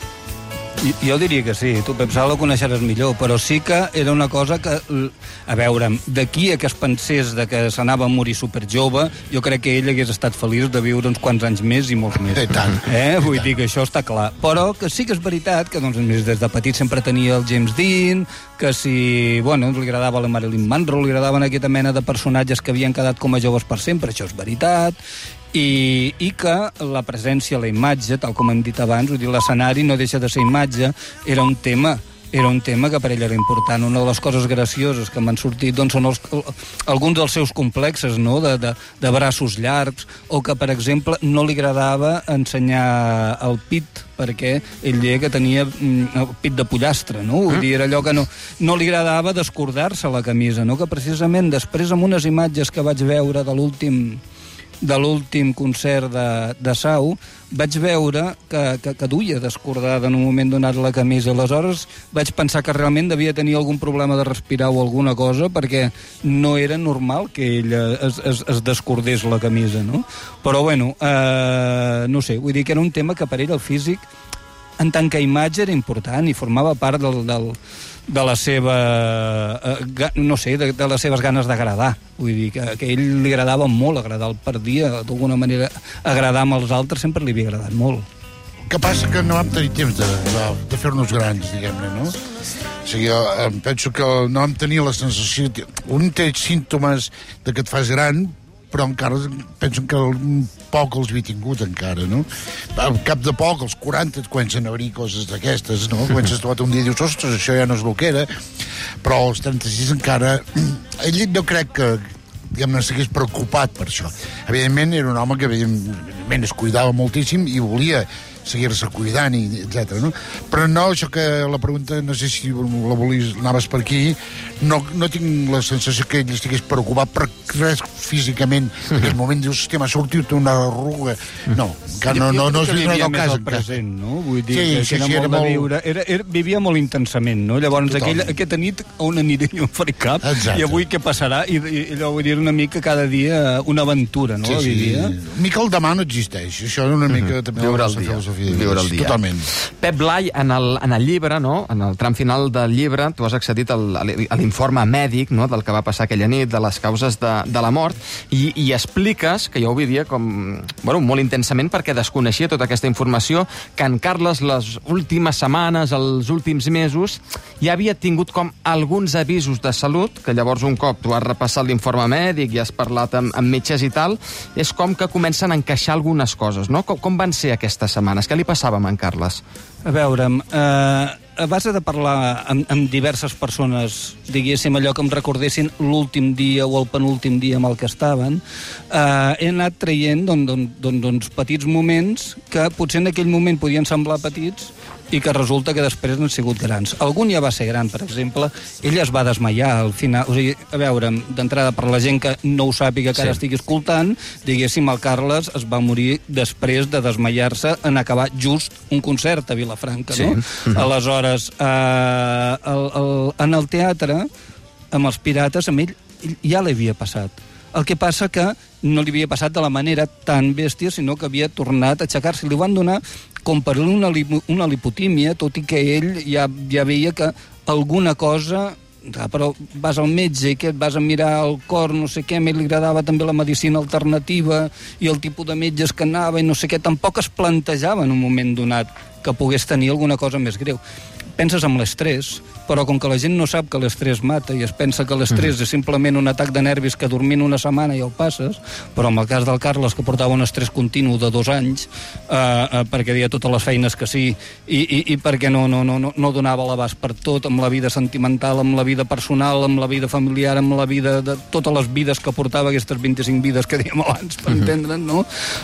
Jo, jo diria que sí, tu, Pep Sala, ho coneixeràs millor, però sí que era una cosa que, a veure, d'aquí a que es pensés de que s'anava a morir superjove, jo crec que ell hagués estat feliç de viure uns quants anys més i molts més. I tant. Eh? Vull dir que això està clar. Però que sí que és veritat que, doncs, des de petit sempre tenia el James Dean, que si, bueno, li agradava la Marilyn Monroe, li agradaven aquesta mena de personatges que havien quedat com a joves per sempre, això és veritat, I, i que la presència, la imatge, tal com hem dit abans, vull dir, l'escenari no deixa de ser imatge, era un tema era un tema que per ell era important. Una de les coses gracioses que m'han sortit doncs, són els, alguns dels seus complexes, no? de, de, de braços llargs, o que, per exemple, no li agradava ensenyar el pit, perquè ell deia que tenia el pit de pollastre, no? Vull dir, era allò que no, no li agradava descordar-se la camisa, no? Que precisament després, amb unes imatges que vaig veure de l'últim de l'últim concert de, de Sau, vaig veure que, que, que duia descordada en un moment donat la camisa. Aleshores vaig pensar que realment devia tenir algun problema de respirar o alguna cosa, perquè no era normal que ella es, es, es descordés la camisa, no? Però, bueno, eh, no sé, vull dir que era un tema que per ell el físic, en tant que imatge, era important i formava part del... del de la seva, eh, no sé, de, de les seves ganes d'agradar. Vull dir que, que a ell li agradava molt agradar el per dia, d'alguna manera agradar amb els altres sempre li havia agradat molt. Que passa que no vam tenir temps de, de, de fer-nos grans, diguem-ne, no? O sigui, jo em penso que no vam tenir la sensació... Un té símptomes de que et fas gran, però encara penso que un poc els havia tingut encara, no? Al cap de poc, als quaranta, et comencen a venir coses d'aquestes, no? Comences a trobar un dia i dius, ostres, això ja no és el que era, però als trenta-sis encara... Ell no crec que, diguem-ne, s'hagués preocupat per això. Evidentment, era un home que, evidentment, es cuidava moltíssim i volia seguir-se cuidant, i etcètera. No? Però no, això que la pregunta, no sé si la volies, anaves per aquí, no, no tinc la sensació que ell estigués preocupat per res físicament. En aquell moment dius, hòstia, m'ha sortit una arruga. No, encara no, no, no, no és el cas. El present, no? Vull dir sí, que, sí, que era sí, molt era de molt... viure. Era, era, vivia molt intensament, no? Llavors, aquella, aquesta nit, on aniré jo a fer cap, exacte. I avui què passarà? I, i allò, vull dir, una mica cada dia una aventura, no? Sí, sí. Vivia. Mica el demà no existeix. Això era una mica... Mm-hmm. Viure el dia. Viure el dia. Totalment. Pep Blai, en el, en el llibre, no? En el tram final del llibre, tu has accedit al, a l'informe mèdic, no? Del que va passar aquella nit, de les causes de, de la mort, i, i expliques, que jo ho vivia com, bueno, molt intensament, perquè desconeixia tota aquesta informació, que en Carles les últimes setmanes, els últims mesos, ja havia tingut com alguns avisos de salut, que llavors un cop tu has repassat l'informe mèdic i has parlat amb, amb metges i tal, és com que comencen a encaixar algunes coses, no? Com, com van ser aquestes setmanes? Què li passava amb en Carles? A veure, eh, a base de parlar amb, amb diverses persones, diguéssim, allò que em recordessin l'últim dia o el penúltim dia amb el que estaven, eh, he anat traient don, don, don, doncs, petits moments que potser en aquell moment podien semblar petits i que resulta que després han sigut grans. Algun ja va ser gran, per exemple, ell es va desmaiar al final. O sigui, a veure, d'entrada, per la gent que no ho sàpiga, que sí. Ara estigui escoltant, diguéssim, el Carles es va morir després de desmaiar-se en acabar just un concert a Vilafranca, sí. No? Mm-hmm. Aleshores, eh, el, el, en el teatre, amb els Pirates, amb ell, ell ja l'havia passat. El que passa que no li havia passat de la manera tan bèstia, sinó que havia tornat a aixecar-se. Li van donar com per una, una lipotímia, tot i que ell ja, ja veia que alguna cosa... Però vas al metge i que et vas a mirar el cor, no sé què, a mi li agradava també la medicina alternativa i el tipus de metges que anava i no sé què, tampoc es plantejava en un moment donat que pogués tenir alguna cosa més greu. Penses en l'estrès, però com que la gent no sap que l'estrès mata i es pensa que l'estrès mm. és simplement un atac de nervis que dormint una setmana ja el passes, però en el cas del Carles, que portava un estrès continu de dos anys, eh, eh, perquè deia totes les feines que sí, i, i, i perquè no, no, no, no donava l'abast per tot, amb la vida sentimental, amb la vida personal, amb la vida familiar, amb la vida de totes les vides que portava, aquestes vint-i-cinc vides que dèiem abans, per mm-hmm. entendre'n, no?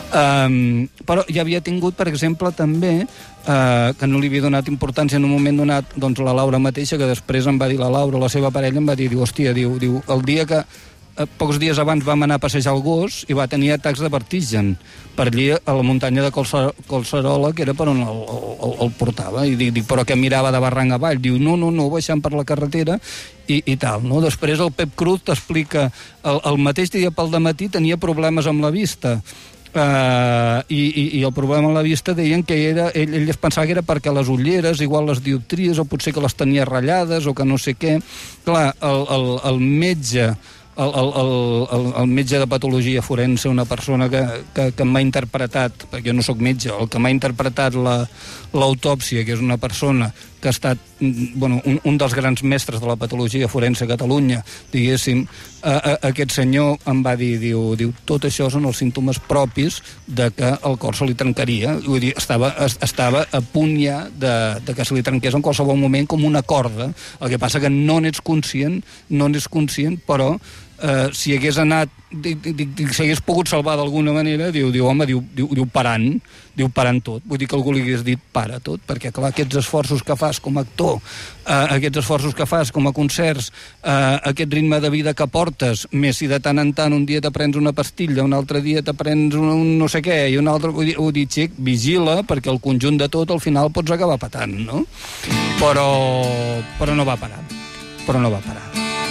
Um, però ja havia tingut, per exemple, també, Uh, que no li havia donat importància en un moment donat, doncs la Laura mateixa, que després em va dir la Laura, la seva parella, em va dir, diu, hòstia, diu, diu el dia que pocs dies abans vam anar a passejar el gos i va tenir atacs de vertigen per allí a la muntanya de Collserola, que era per on el, el, el portava. I dic, dic, però que mirava de barranc avall. Diu, no, no, no, baixant per la carretera i, i tal, no? Després el Pep Cruz t'explica el, el mateix dia pel dematí tenia problemes amb la vista. Uh, i, i, i el problema amb la vista deien que era, ell, ell es pensava que era perquè les ulleres, igual les dioptries, o potser que les tenia ratllades, o que no sé què. Clar, el, el, el metge el, el, el, el metge de patologia forense, una persona que, que, que m'ha interpretat, perquè jo no sóc metge, el que m'ha interpretat l'autòpsia, que és una persona que ha estat bueno, un, un dels grans mestres de la patologia forense a Catalunya, diguéssim, a, a, aquest senyor em va dir, diu, diu, tot això són els símptomes propis de que el cor se li trencaria. Vull dir, estava, estava a punt ja de, de que se li trenqués en qualsevol moment com una corda. El que passa que no n'ets conscient, no n'ets conscient, però Uh, si hagués anat, dic, dic, dic, si hagués pogut salvar d'alguna manera, diu, diu home, diu, diu, diu parant, diu parant tot. Vull dir que algú li hagués dit para tot, perquè clar, aquests esforços que fas com a actor, uh, aquests esforços que fas com a concerts, uh, aquest ritme de vida que portes, més si de tant en tant un dia t'aprens una pastilla, un altre dia t'aprens un, un no sé què, i un altre, vull dir, vull dir, xic, vigila, perquè el conjunt de tot al final pots acabar patant, no? Però, però no va parar, però no va parar.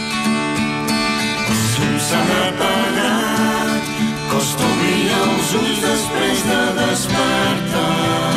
S'han apagat, costa obrir els ulls després de despertar.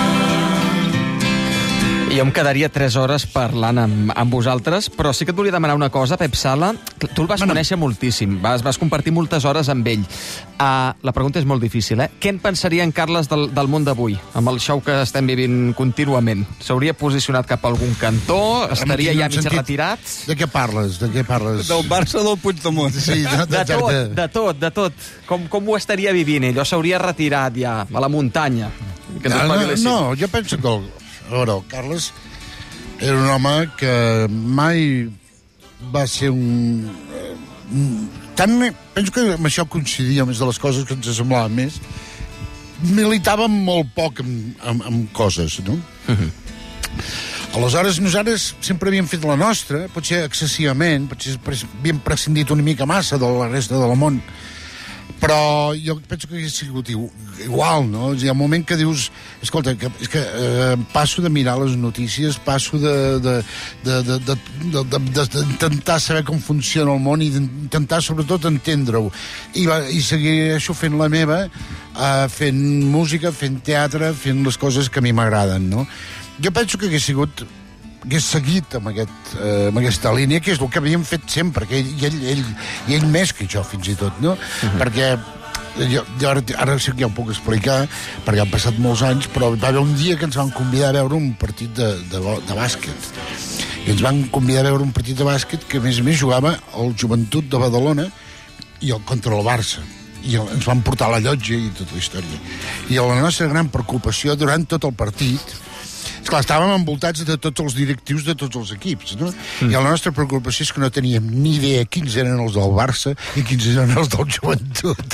Jo em quedaria tres hores parlant amb, amb vosaltres, però sí que et volia demanar una cosa, Pep Sala. Tu el vas bueno. conèixer moltíssim, vas, vas compartir moltes hores amb ell. Uh, la pregunta és molt difícil, eh? Què en pensaria en Carles del, del món d'avui, amb el show que estem vivint contínuament? S'hauria posicionat cap a algun cantó? Estaria ja mig retirat? De què parles? De què parles? Del Barça del Puigdemont. Sí, de, de, de tot, de tot, de tot. Com, com ho estaria vivint ell? O s'hauria retirat ja, a la muntanya? Que no, no, no, jo penso que... El... A veure, el Carles era un home que mai va ser un... Tant, penso que amb això coincidia més de les coses que ens semblaven més. Militava molt poc amb, amb, amb coses, no? Uh-huh. Aleshores, nosaltres sempre havíem fet la nostra, potser excessivament, potser havíem prescindit una mica massa de la resta del món, però jo penso que hauria sigut igual, no? Hi ha un moment que dius, escolta, que, és que eh, passo de mirar les notícies, passo de, de, de, de, de, de, de, de, d'intentar saber com funciona el món i d'intentar sobretot entendre-ho. I, va, i segueixo fent la meva, eh, fent música, fent teatre, fent les coses que a mi m'agraden, no? Jo penso que hagués sigut hagués seguit amb, aquest, eh, amb aquesta línia, que és el que havíem fet sempre, que ell, ell, ell, i ell més que jo, fins i tot, no? Uh-huh. Perquè jo, jo ara, ara sí que ja ho puc explicar, perquè han passat molts anys, però va haver un dia que ens van convidar a veure un partit de, de, de bàsquet. I ens van convidar a veure un partit de bàsquet que, a més a més, jugava el Joventut de Badalona i el, contra el Barça. I el, ens van portar a la llotja i tota la història. I la nostra gran preocupació durant tot el partit... Esclar, estàvem envoltats de tots els directius de tots els equips, no? Mm. I la nostra preocupació és que no teníem ni idea quins eren els del Barça i quins eren els del Joventut.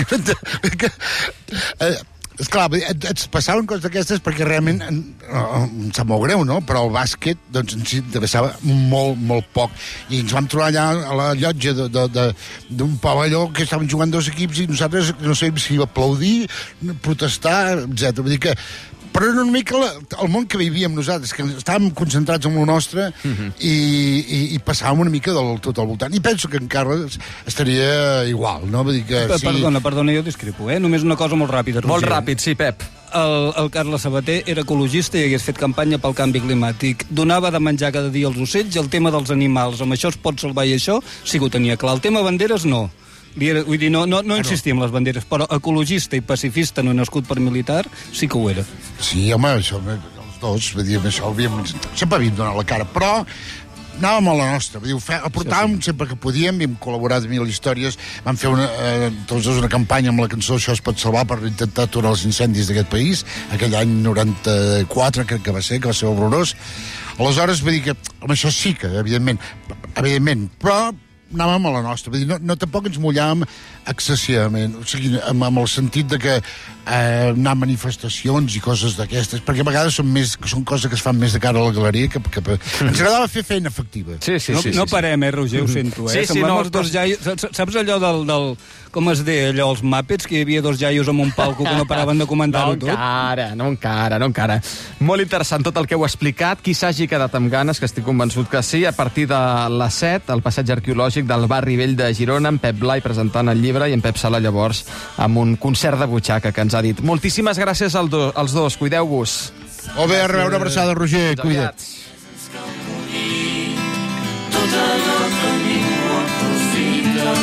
Esclar, et, et passaven coses d'aquestes perquè realment em sap molt greu, no? Però el bàsquet doncs, ens interessava molt, molt poc. I ens vam trobar allà a la llotja d'un pavelló que estaven jugant dos equips i nosaltres no sabíem si aplaudir, protestar, etcètera. Vull dir que però era una mica la, el món que vivíem nosaltres, que estàvem concentrats en el nostre uh-huh. i, i, i passàvem una mica del tot al voltant. I penso que en Carles estaria igual, no? Vull dir que, sí. Perdona, perdona, jo discrepo, eh? Només una cosa molt ràpida, Roger. Molt ràpid, sí, Pep. El, el Carles Sabater era ecologista i hagués fet campanya pel canvi climàtic. Donava de menjar cada dia als ocells i el tema dels animals. Amb això es pot salvar i això sí que ho tenia clar. El tema banderes, no. Era, vull dir, no, no, no insistia en les banderes, però ecologista i pacifista no nascut per militar sí que ho era. Sí, home, això, els dos, vull dir, això havíem, sempre havíem donat la cara, però anàvem a la nostra, vull dir, fe, aportàvem sí, sí. sempre que podíem, hem col·laborat en mil històries, vam fer una, eh, tots dos una campanya amb la cançó Això es pot salvar per intentar aturar els incendis d'aquest país, aquell any noranta-quatre crec que va ser, que va ser horrorós. Aleshores, vull dir que amb això sí que, evidentment, evidentment, però anàvem a la nostra. Vull dir, no, no tampoc ens mullàvem excessivament, o sigui, amb, amb el sentit de que eh, anar a manifestacions i coses d'aquestes, perquè a vegades són, més, són coses que es fan més de cara a la galeria que... que ens agradava fer feina efectiva. Sí, sí, no, sí, no sí, parem, eh, Roger, ho sento, eh? Sí, sí, no, els dos jaios, saps allò del, del... com es deia allò, els Muppets, que hi havia dos jaios amb un palco que no paraven de comentar-ho no tot? No encara, no encara, no encara. Molt interessant tot el que heu explicat. Qui s'hagi quedat amb ganes, que estic convençut que sí, a partir de les set, al passeig arqueològic del barri vell de Girona, en Pep Blai presentant el llibre i en Pep Sala llavors amb un concert de butxaca que ens ha dit. Moltíssimes gràcies als do, als dos, cuideu-vos. Molt bé, a reveure, una abraçada, Roger, cuida't. Tot allò que ningú aprofita.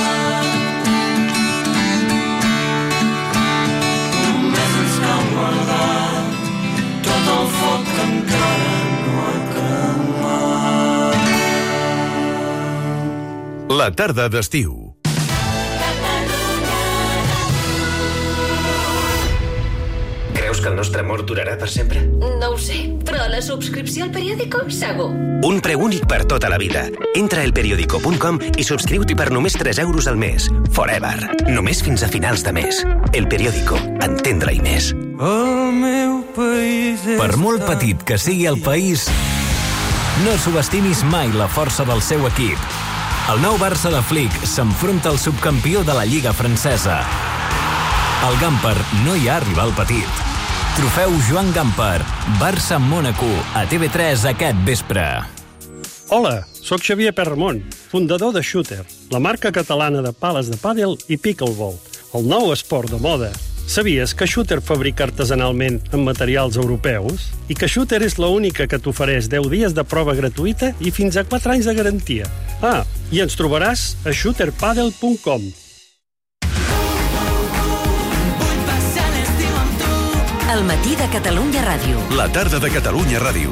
Només ens cal guardar tot el foc que encara no ha cremat. La tarda d'estiu. Creus que el nostre amor durarà per sempre? No ho sé, però la subscripció al periòdico, segur. Un preu únic per tota la vida. Entra a elperiodico punt com i subscriu-t'hi per només tres euros al mes. Forever. Només fins a finals de mes. El Periódico. Entendre-hi més. El meu país és... Per molt petit que sigui el país, no subestimis mai la força del seu equip. El nou Barça de Flick s'enfronta al subcampió de la Lliga francesa. El Gamper no hi ha rival petit. Trofeu Joan Gamper, Barça-Mònaco, a T V tres aquest vespre. Hola, sóc Xavier Perramon, fundador de Shooter, la marca catalana de pales de pàdel i pickleball, el nou esport de moda. Sabies que Shooter fabrica artesanalment amb materials europeus? I que Shooter és l'única que t'ofereix deu dies de prova gratuïta i fins a quatre anys de garantia. Ah, i ens trobaràs a shooter padel punt com. El matí de Catalunya Ràdio. La tarda de Catalunya Ràdio.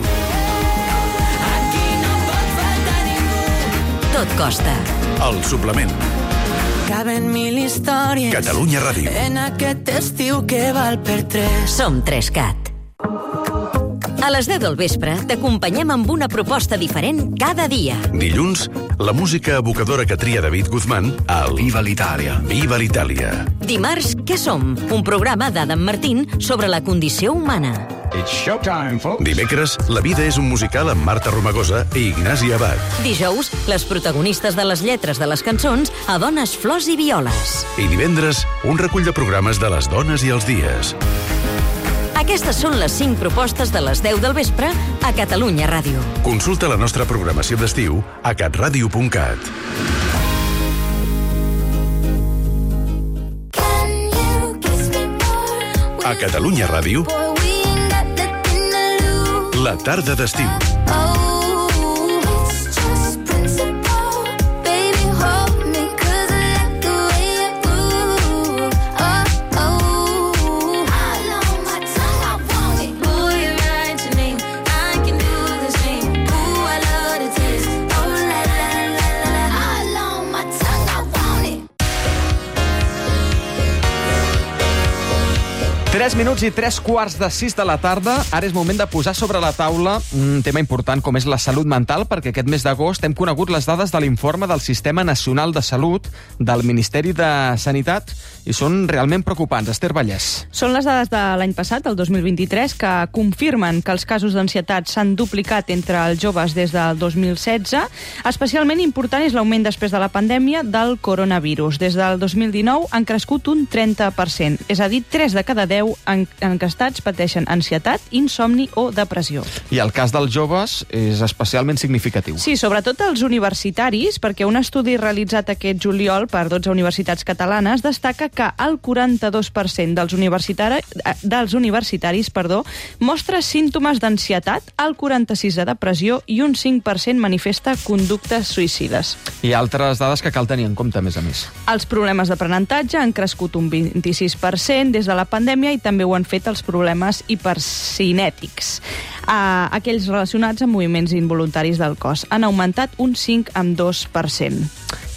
Tot costa. El suplement. Caben mil històries. Catalunya Ràdio. En aquest estiu que val per tres. Som Trescat. A les deu del vespre t'acompanyem amb una proposta diferent cada dia. Dilluns, la música evocadora que tria David Guzmán al Viva l'Itàlia. Viva l'Itàlia. Dimarts, Què som? Un programa d'Adam Martín sobre la condició humana. It's showtime, folks. Dimecres, La vida és un musical amb Marta Romagosa i Ignasi Abad. Dijous, les protagonistes de les lletres de les cançons a Dones, Flors i Violes. I divendres, un recull de programes de les dones i els dies. Aquestes són les cinc propostes de les deu del vespre a Catalunya Ràdio. Consulta la nostra programació d'estiu a catradio punt cat. A Catalunya Ràdio, la tarda d'estiu. Tres minuts i tres quarts de sis de la tarda. Ara és moment de posar sobre la taula un tema important com és la salut mental, perquè aquest mes d'agost hem conegut les dades de l'informe del Sistema Nacional de Salut del Ministeri de Sanitat i són realment preocupants. Esther Vallès. Són les dades de l'any passat, el dos mil vint-i-tres, que confirmen que els casos d'ansietat s'han duplicat entre els joves des del dos mil setze. Especialment important és l'augment després de la pandèmia del coronavirus. Des del dos mil dinou han crescut un trenta per cent, és a dir, tres de cada deu En, encastats pateixen ansietat, insomni o depressió. I el cas dels joves és especialment significatiu. Sí, sobretot els universitaris, perquè un estudi realitzat aquest juliol per dotze universitats catalanes destaca que el quaranta-dos per cent dels, universitari, dels universitaris perdó, mostra símptomes d'ansietat, el quaranta-sis per cent de depressió i un cinc per cent manifesta conductes suïcides. I altres dades que cal tenir en compte, a més a més. Els problemes d'aprenentatge han crescut un vint-i-sis per cent des de la pandèmia i també ho han fet els problemes hipercinètics. Uh, aquells relacionats amb moviments involuntaris del cos han augmentat un cinc coma dos per cent.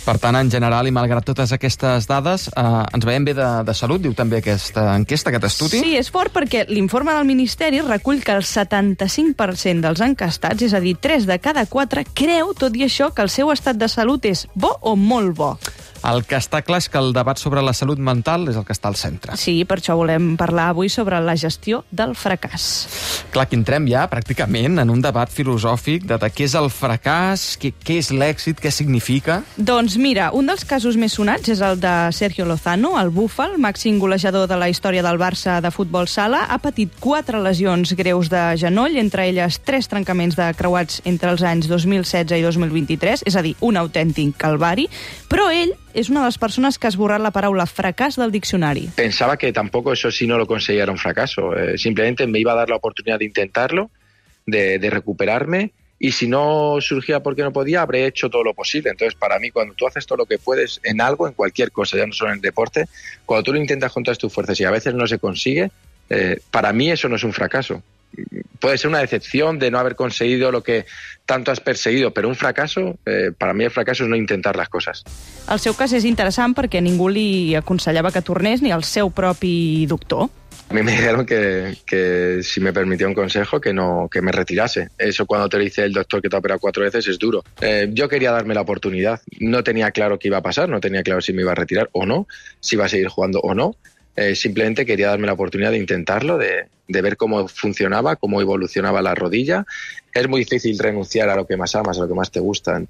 Per tant, en general, i malgrat totes aquestes dades, eh, ens veiem bé de, de salut, diu també aquesta enquesta, aquest estudi? Sí, és fort perquè l'informe del Ministeri recull que el setanta-cinc per cent dels encastats, és a dir, tres de cada quatre, creu, tot i això, que el seu estat de salut és bo o molt bo. El que està clar és que el debat sobre la salut mental és el que està al centre. Sí, per això volem parlar avui sobre la gestió del fracàs. Clar, que entrem ja pràcticament en un debat filosòfic de, de què és el fracàs, què, què és l'èxit, què significa... Doncs mira, un dels casos més sonats és el de Sergio Lozano, el búfal, màxim golejador de la història del Barça de futbol sala. Ha patit quatre lesions greus de genoll, entre elles tres trencaments de creuats entre els anys dos mil setze i dos mil vint-i-tres, és a dir, un autèntic calvari, però ell és una de les persones que ha esborrat la paraula fracàs del diccionari. Pensaba que tampoco eso sí no lo conseguía era un fracaso. Eh, simplemente me iba a dar la oportunidad de intentarlo, de, de recuperarme, y si no surgía porque no podía, habré hecho todo lo posible. Entonces, para mí, cuando tú haces todo lo que puedes en algo, en cualquier cosa, ya no solo en el deporte, cuando tú lo intentas con todas tus fuerzas y a veces no se consigue, eh, para mí eso no es un fracaso. Puede ser una decepción de no haber conseguido lo que tanto has perseguido, pero un fracaso, eh, para mí el fracaso es no intentar las cosas. El seu cas és interessant perquè ningú li aconsellava que tornés, ni el seu propi doctor. A mí me dijeron que, que si me permitía un consejo, que no que me retirase. Eso cuando te lo dice el doctor que te ha operado cuatro veces es duro. Eh, yo quería darme la oportunidad. No tenía claro qué iba a pasar, no tenía claro si me iba a retirar o no, si iba a seguir jugando o no. Eh, simplemente quería darme la oportunidad de intentarlo, de, de ver cómo funcionaba, cómo evolucionaba la rodilla. Es muy difícil renunciar a lo que más amas, a lo que más te gusta.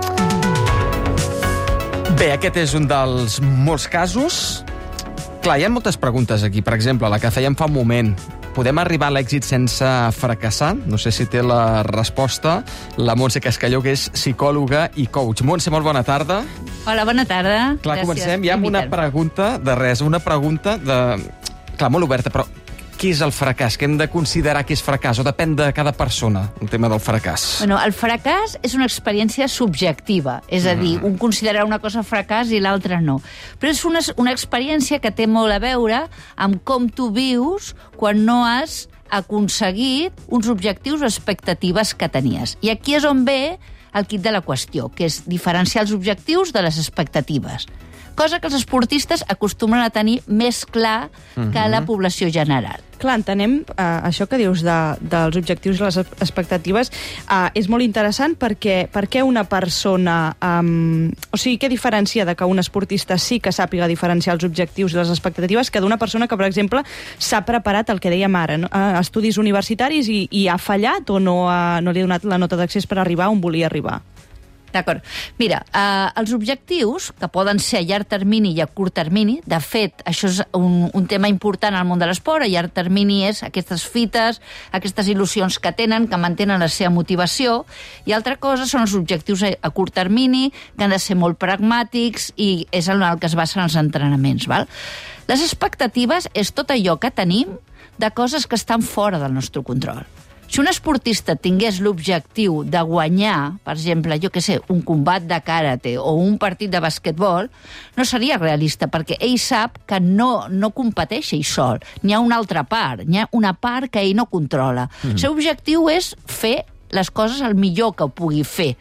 Bé, aquest és un dels molts casos. Clar, hi ha moltes preguntes aquí. Per exemple, la que fèiem fa un moment. Podem arribar a l'èxit sense fracassar? No sé si té la resposta la Montse Cascalló, que és psicòloga i coach. Montse, molt bona tarda. Hola, bona tarda. Clar, Gràcies comencem ja amb una pregunta de res, una pregunta de... Clar, molt oberta, però què és el fracàs? Què hem de considerar que és fracàs? O depèn de cada persona, el tema del fracàs? Bueno, el fracàs és una experiència subjectiva, és a dir, un considerarà una cosa fracàs i l'altra no. Però és una, una experiència que té molt a veure amb com tu vius quan no has aconseguit uns objectius o expectatives que tenies. I aquí és on ve el quid de la qüestió, que és diferenciar els objectius de les expectatives. Cosa que els esportistes acostumen a tenir més clar que la població general. Clar, entenem eh, això que dius de, dels objectius i les expectatives. Eh, és molt interessant perquè per què una persona... Um, o sigui, què diferencia de que un esportista sí que sàpiga diferenciar els objectius i les expectatives que d'una persona que, per exemple, s'ha preparat, el que dèiem ara, no? a estudis universitaris i, i ha fallat o no, ha, no li ha donat la nota d'accés per arribar on volia arribar? D'acord. Mira, eh, els objectius, que poden ser a llarg termini i a curt termini, de fet, això és un, un tema important al món de l'esport, a llarg termini és aquestes fites, aquestes il·lusions que tenen, que mantenen la seva motivació, i altra cosa són els objectius a, a curt termini, que han de ser molt pragmàtics, i és en el que es basen els entrenaments, val? Les expectatives és tot allò que tenim de coses que estan fora del nostre control. Si un esportista tingués l'objectiu de guanyar, per exemple, jo què sé, un combat de karate o un partit de basquetbol, no seria realista, perquè ell sap que no, no competeix ell sol. N'hi ha una altra part, n'hi ha una part que ell no controla. Mm. El seu objectiu és fer les coses el millor que ho pugui fer.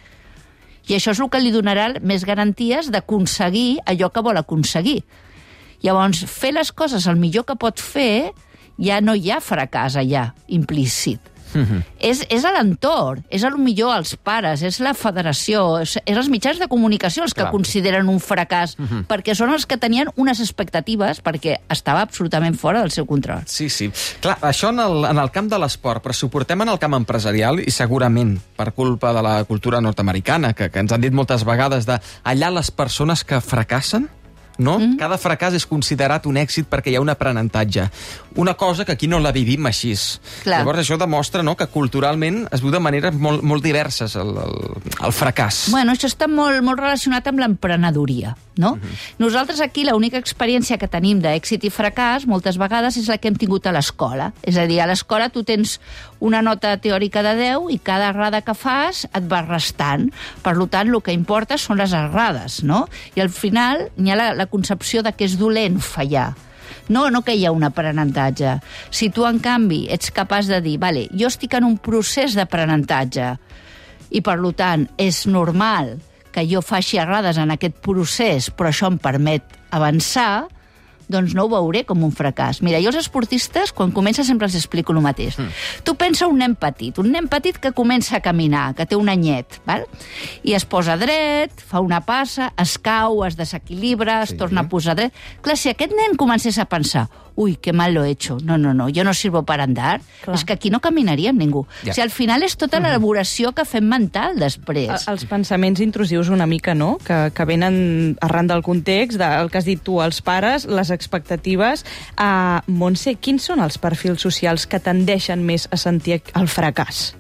I això és el que li donarà més garanties d'aconseguir allò que vol aconseguir. Llavors, fer les coses el millor que pot fer, ja no hi ha fracàs allà, implícit. Mm-hmm. És, és a l'entorn, és a lo millor els pares, és la federació, és, és els mitjans de comunicació els que Clar. consideren un fracàs, mm-hmm. perquè són els que tenien unes expectatives perquè estava absolutament fora del seu control. Sí, sí. Clar, això en el, en el camp de l'esport, però si ho portem en el camp empresarial, i segurament per culpa de la cultura nord-americana, que, que ens han dit moltes vegades de allà les persones que fracassen, no? Mm. Cada fracàs és considerat un èxit perquè hi ha un aprenentatge. Una cosa que aquí no la vivim així. Clar. Llavors això demostra, no?, que culturalment es viu de maneres molt, molt diverses el, el, el fracàs. Bueno, això està molt, molt relacionat amb l'emprenedoria, no? Mm-hmm. Nosaltres aquí l'única experiència que tenim d'èxit i fracàs moltes vegades és la que hem tingut a l'escola. És a dir, a l'escola tu tens una nota teòrica de deu i cada errada que fas et va restant. Per tant, el que importa són les errades, no? I al final hi ha la, la concepció de que és dolent fallar. No, no que hi ha un aprenentatge. Si tu, en canvi, ets capaç de dir, vale, jo estic en un procés d'aprenentatge i, per tant, és normal que jo faci errades en aquest procés, però això em permet avançar, doncs no ho veuré com un fracàs. Mira, jo als esportistes, quan comença, sempre els explico el mateix. Mm. Tu pensa un nen petit, un nen petit que comença a caminar, que té un anyet, val? I es posa dret, fa una passa, es cau, es desequilibra, es sí. torna a posar dret. Clar, si aquest nen comencés a pensar uy, qué mal lo he hecho, no, no, no, yo no sirvo para andar, clar. És que aquí no caminaríem ningú. Ja. O sigui, al final és tota l'elaboració que fem mental després. Els pensaments intrusius una mica, no?, que, que venen arran del context, del que has dit tu, els pares, les expectatives. Uh, Montse, quins són els perfils socials que tendeixen més a sentir el fracàs?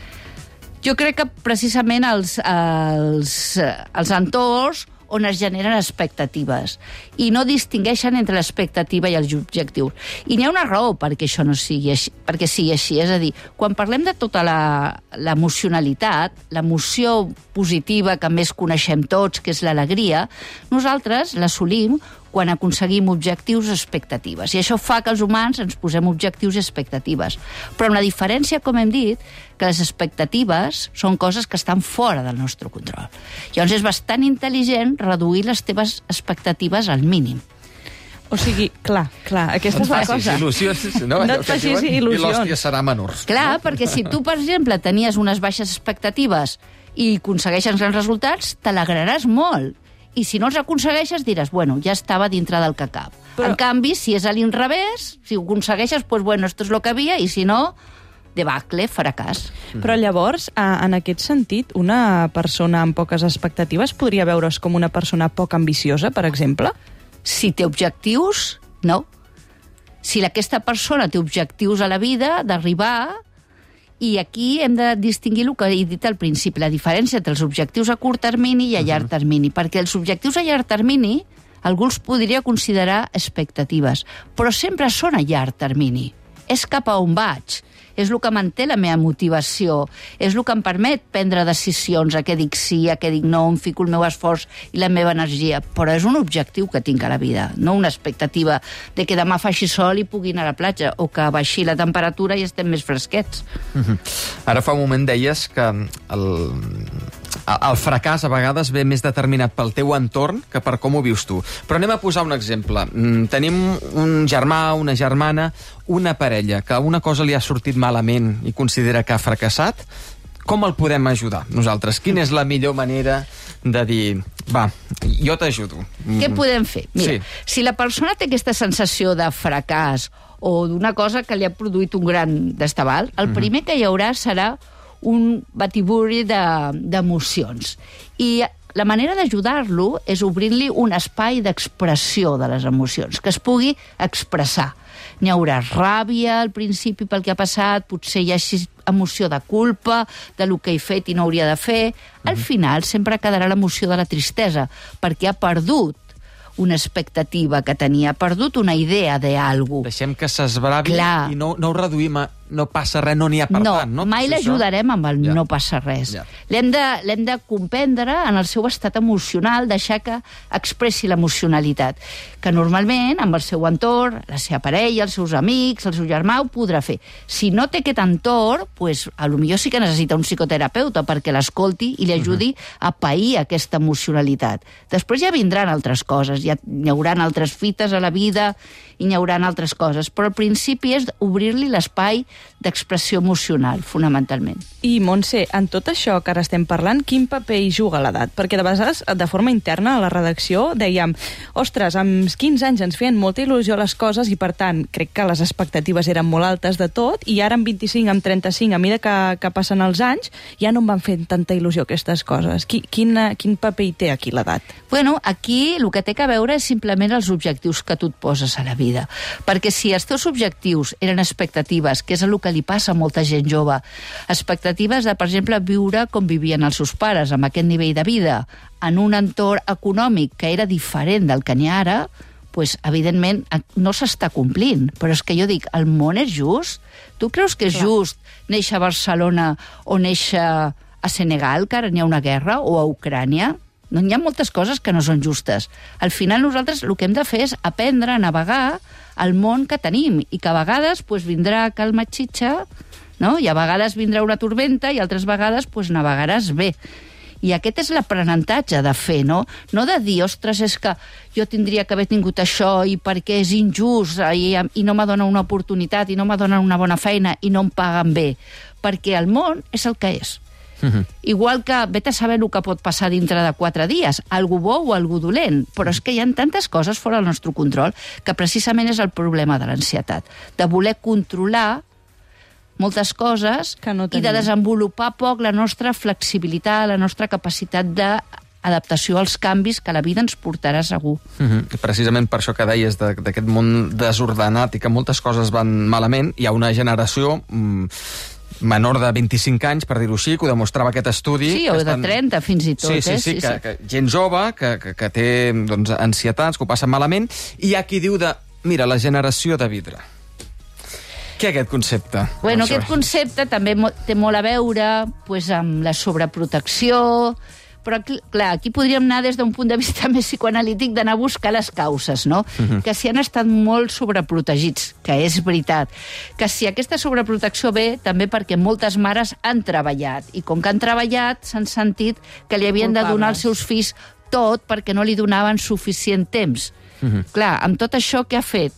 Jo crec que precisament els, els, els entorns on es generen expectatives i no distingueixen entre l'expectativa i els objectius. I n'hi ha una raó perquè això no sigui així, perquè sigui així. És a dir, quan parlem de tota l'emocionalitat, l'emoció positiva que més coneixem tots, que és l'alegria, nosaltres l'assolim quan aconseguim objectius i expectatives. I això fa que els humans ens posem objectius i expectatives. Però amb la diferència, com hem dit, que les expectatives són coses que estan fora del nostre control. Llavors és bastant intel·ligent reduir les teves expectatives al mínim. O sigui, clar, clar, aquesta és la cosa. Il·lusions, no? No et facis il·lusions. I l'hòstia serà menor. Clar, perquè si tu, per exemple, tenies unes baixes expectatives i aconsegueixes grans resultats, t'alegraràs molt. I si no els aconsegueixes, diràs, bueno, ja estava dintre del que cap. Però... En canvi, si és a l'inrevés, si ho aconsegueixes, pues bueno, esto és lo que havia, i si no, debacle, fracàs. Però llavors, en aquest sentit, una persona amb poques expectatives podria veure's com una persona poc ambiciosa, per exemple? Si té objectius, no. Si aquesta persona té objectius a la vida, d'arribar... I aquí hem de distingir el que he dit al principi, la diferència entre els objectius a curt termini i a llarg termini, perquè els objectius a llarg termini algú els podria considerar expectatives, però sempre són a llarg termini. És cap a on vaig, és el que manté la meva motivació, és el que em permet prendre decisions, a què dic sí, a què dic no, em fico el meu esforç i la meva energia, però és un objectiu que tinc a la vida, no una expectativa de que demà faci sol i pugui anar a la platja, o que baixi la temperatura i estem més fresquets. Mm-hmm. Ara fa un moment deies que el, el fracàs a vegades ve més determinat pel teu entorn que per com ho vius tu. Però anem a posar un exemple. Tenim un germà, una germana, una parella, que una cosa li ha sortit malament i considera que ha fracassat. Com el podem ajudar nosaltres? Quina és la millor manera de dir, va, jo t'ajudo? Què podem fer? Mira, sí. Si la persona té aquesta sensació de fracàs o d'una cosa que li ha produït un gran destabal, el primer que hi haurà serà un batiburri d'emocions. I la manera d'ajudar-lo és obrint-li un espai d'expressió de les emocions, que es pugui expressar. N'hi haurà ràbia al principi pel que ha passat, potser hi ha emoció de culpa, de lo que he fet i no hauria de fer. Al final sempre quedarà l'emoció de la tristesa, perquè ha perdut una expectativa que tenia, ha perdut una idea d'algú. Deixem que s'esbravi i no, no ho reduïm a no passa res, no n'hi ha per no, tant. No, mai l'ajudarem amb el ja. no passa res. Ja. L'hem de, l'hem de comprendre en el seu estat emocional, deixar que expressi l'emocionalitat, que normalment amb el seu entorn, la seva parella, els seus amics, el seu germà, ho podrà fer. Si no té aquest entorn, pues, a lo millor sí que necessita un psicoterapeuta perquè l'escolti i li ajudi uh-huh. a pair aquesta emocionalitat. Després ja vindran altres coses, ja hi haurà altres fites a la vida i hi haurà altres coses, però al principi és obrir-li l'espai d'expressió emocional, fonamentalment. I, Montse, en tot això que ara estem parlant, quin paper hi juga l'edat? Perquè de vegades, de forma interna, a la redacció, dèiem, ostres, amb quinze anys ens feien molta il·lusió les coses i, per tant, crec que les expectatives eren molt altes de tot, i ara amb vint-i-cinc, amb trenta-cinc, a mesura que, que passen els anys, ja no em van fer tanta il·lusió aquestes coses. Quin, quin, quin paper hi té aquí l'edat? Bueno, aquí el que té que veure és simplement els objectius que tu et poses a la vida. Perquè si els teus objectius eren expectatives, que és el que li passa a molta gent jove, expectatives de, per exemple, viure com vivien els seus pares, amb aquest nivell de vida, en un entorn econòmic que era diferent del que n'hi ha ara, pues, evidentment, no s'està complint. Però és que jo dic, el món és just? Tu creus que és Clar. just néixer a Barcelona o néixer a Senegal, que ara n'hi ha una guerra, o a Ucrània? No, hi ha moltes coses que no són justes. Al final nosaltres el que hem de fer és aprendre a navegar el món que tenim i que a vegades pues, vindrà calma xitxa, no? I a vegades vindrà una tormenta i altres vegades pues, navegaràs bé. I aquest és l'aprenentatge de fer, no? No de dir, ostres, és que jo tindria que haver tingut això i perquè és injust i, i no m'adona una oportunitat i no m'adona una bona feina i no em paguen bé. Perquè el món és el que és. Uh-huh. Igual que vet a saber el que pot passar dintre de quatre dies, algú bo o algú dolent, però és que hi ha tantes coses fora del nostre control que precisament és el problema de l'ansietat, de voler controlar moltes coses que no i de desenvolupar poc la nostra flexibilitat, la nostra capacitat d'adaptació als canvis que la vida ens portarà segur. Uh-huh. Precisament per això que deies d'aquest món desordenat i que moltes coses van malament, hi ha una generació Mm, menor de vint-i-cinc anys, per dir-ho així, que ho demostrava aquest estudi. Sí, o estan... de trenta, fins i tot. Sí, sí, eh? sí, sí, que, sí. que gent jove, que, que, que té doncs, ansietats, que ho passen malament, i hi ha qui diu de, mira, la generació de vidre. Què aquest concepte? Bueno, Això. aquest concepte també té molt a veure pues, amb la sobreprotecció, però, clar, aquí podríem anar des d'un punt de vista més psicoanalític d'anar a buscar les causes, no? Uh-huh. Que si han estat molt sobreprotegits, que és veritat. Que si aquesta sobreprotecció ve també perquè moltes mares han treballat, i com que han treballat s'han sentit que li havien de donar als seus fills tot perquè no li donaven suficient temps. Uh-huh. Clar, amb tot això que ha fet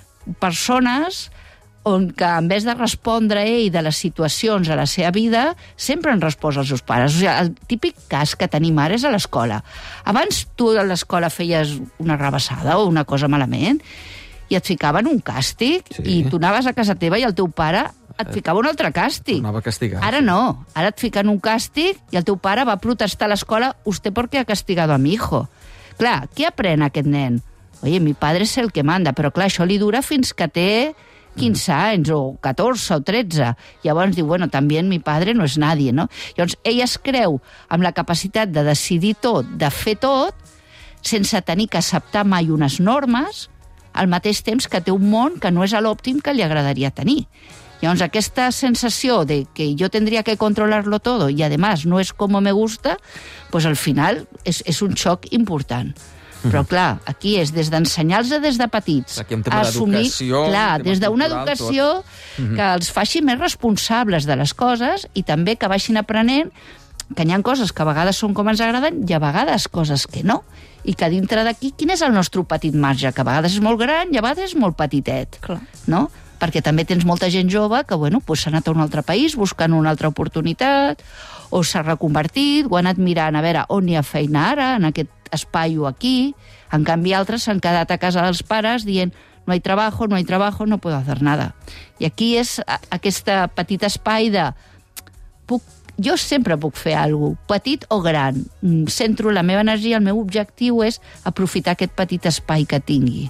persones on que en vez de respondre ell de les situacions a la seva vida, sempre han respost als seus pares. O sigui, el típic cas que tenim ara és a l'escola. Abans tu a l'escola feies una rebassada o una cosa malament i et ficaven un càstig sí. i tu anaves a casa teva i el teu pare et ficava un altre càstig. Anava a castigar. Ara no. Ara et fiquen un càstig i el teu pare va protestar a l'escola «Usted por qué ha castigado a mi hijo?» Clar, què aprèn aquest nen? Oye, mi padre és el que manda, però clar, això li dura fins que té quinze anys, o catorze, o tretze. Llavors diu, bueno, també mi padre no és nadie, no? Llavors, ell es creu amb la capacitat de decidir tot, de fer tot, sense tenir que acceptar mai unes normes, al mateix temps que té un món que no és a l'òptim que li agradaria tenir. Llavors, aquesta sensació de que jo tendría que controlarlo todo y además no es como me gusta, pues al final és, és un xoc important. Però, clar, aquí és des d'ensenyar-los des de petits. Aquí en tema d'educació... Clar, des d'una educació tot. Que els faci més responsables de les coses i també que vagin aprenent que hi ha coses que a vegades són com ens agraden i a vegades coses que no. I que dintre d'aquí, quin és el nostre petit marge? Que a vegades és molt gran i a vegades és molt petitet. Clar. No? Perquè també tens molta gent jove que, bueno, pues s'ha anat a un altre país buscant una altra oportunitat, o s'ha reconvertit, o ha anat mirant a veure on hi ha feina ara, en aquest espai o aquí. En canvi, altres s'han quedat a casa dels pares dient no hay trabajo, no hay trabajo, no puedo hacer nada. I aquí és aquest petit espai de puc, jo sempre puc fer alguna cosa, petit o gran. Centro la meva energia, el meu objectiu és aprofitar aquest petit espai que tingui.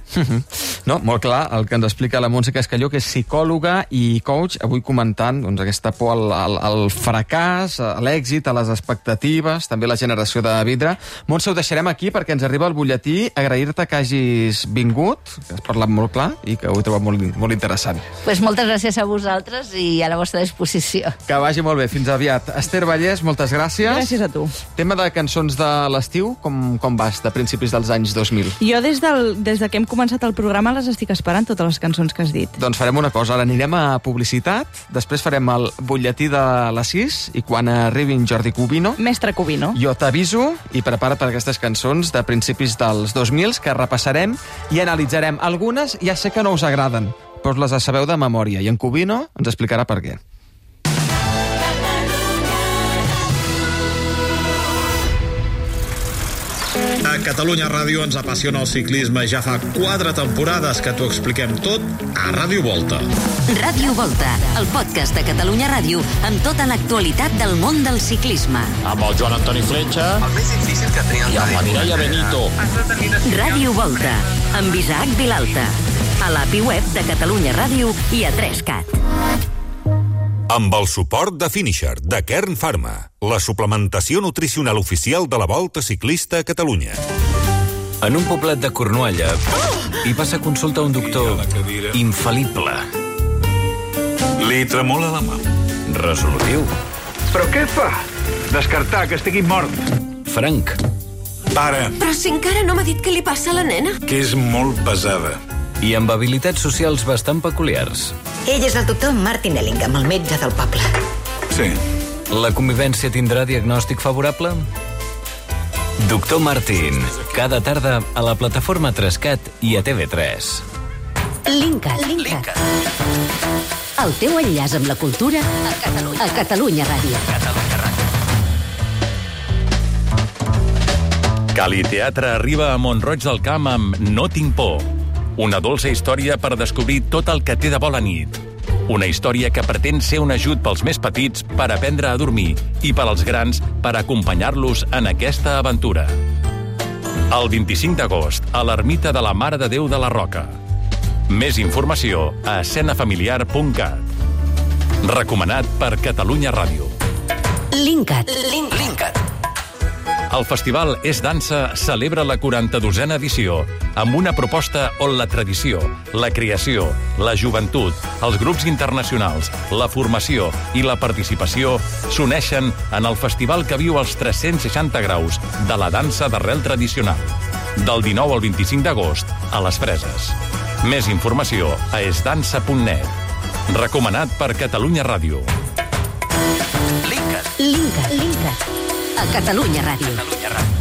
No, molt clar, el que ens explica la Montse Cascalló, que és psicòloga i coach, avui comentant doncs, aquesta por al, al, al fracàs, a l'èxit, a les expectatives, també la generació de vidre. Montse, ho deixarem aquí perquè ens arriba el butlletí. Agrair-te que hagis vingut, que has parlat molt clar i que ho he trobat molt, molt interessant. Pues moltes gràcies a vosaltres i a la vostra disposició. Que vagi molt bé, fins aviat. Esther Vallès, moltes gràcies. Gràcies a tu. Tema de cançons de l'estiu, com, com vas, de principis dels anys dos mil? Jo des, del, des de que hem començat el programa les estic esperant, totes les cançons que has dit. Doncs farem una cosa, ara anirem a publicitat, després farem el butlletí de les sis i quan arribi en Jordi Cubino... Mestre Cubino. Jo t'aviso i prepara't per aquestes cançons de principis dels dos mil que repassarem i analitzarem. Algunes ja sé que no us agraden, però les sabeu de memòria i en Cubino ens explicarà per què. A Catalunya Ràdio ens apassiona el ciclisme. Ja fa quatre temporades que t'ho expliquem tot a Ràdio Volta. Ràdio Volta, el podcast de Catalunya Ràdio amb tota l'actualitat del món del ciclisme. Amb el Joan Antoni Fletxa. El més difícil que tenia el I amb la Mireia Benito. Ràdio Volta, amb Isaac Vilalta. A l'A P I web de Catalunya Ràdio i a tres cat. Amb el suport de Finisher, de Kern Pharma, la suplementació nutricional oficial de la Volta Ciclista a Catalunya. En un poblet de Cornualla hi passa a consulta un doctor infal·lible. Li tremola la mà. Resolutiu. Però què fa? Descartar que estigui mort. Franc. Pare. Però si encara no m'ha dit què li passa a la nena. Que és molt pesada. I amb habilitats socials bastant peculiars. Ell és el doctor Martin Ellingham, el metge del poble. Sí, La convivència tindrà diagnòstic favorable? Doctor Martín, cada tarda a la plataforma Trescat i a T V tres. Linkat. Linkat. El teu enllaç amb la cultura a Catalunya, a Catalunya Ràdio. Catalunya Ràdio. Cali Teatre arriba a Mont-roig del Camp amb No tinc por. Una dolça història per descobrir tot el que té de bo la nit. Una història que pretén ser un ajut pels més petits per aprendre a dormir i per als grans per acompanyar-los en aquesta aventura. El vint-i-cinc d'agost, a l'Ermita de la Mare de Déu de la Roca. Més informació a escenafamiliar punt cat. Recomanat per Catalunya Ràdio. Linkat. Linkat. El festival És Dansa celebra la quaranta-dosena edició amb una proposta on la tradició, la creació, la joventut, els grups internacionals, la formació i la participació s'uneixen en el festival que viu els tres-cents seixanta graus de la dansa d'arrel tradicional. Del dinou al vint-i-cinc d'agost a les Freses. Més informació a esdansa punt net. Recomanat per Catalunya Ràdio. Linkat. Linkat. A Catalunya Ràdio.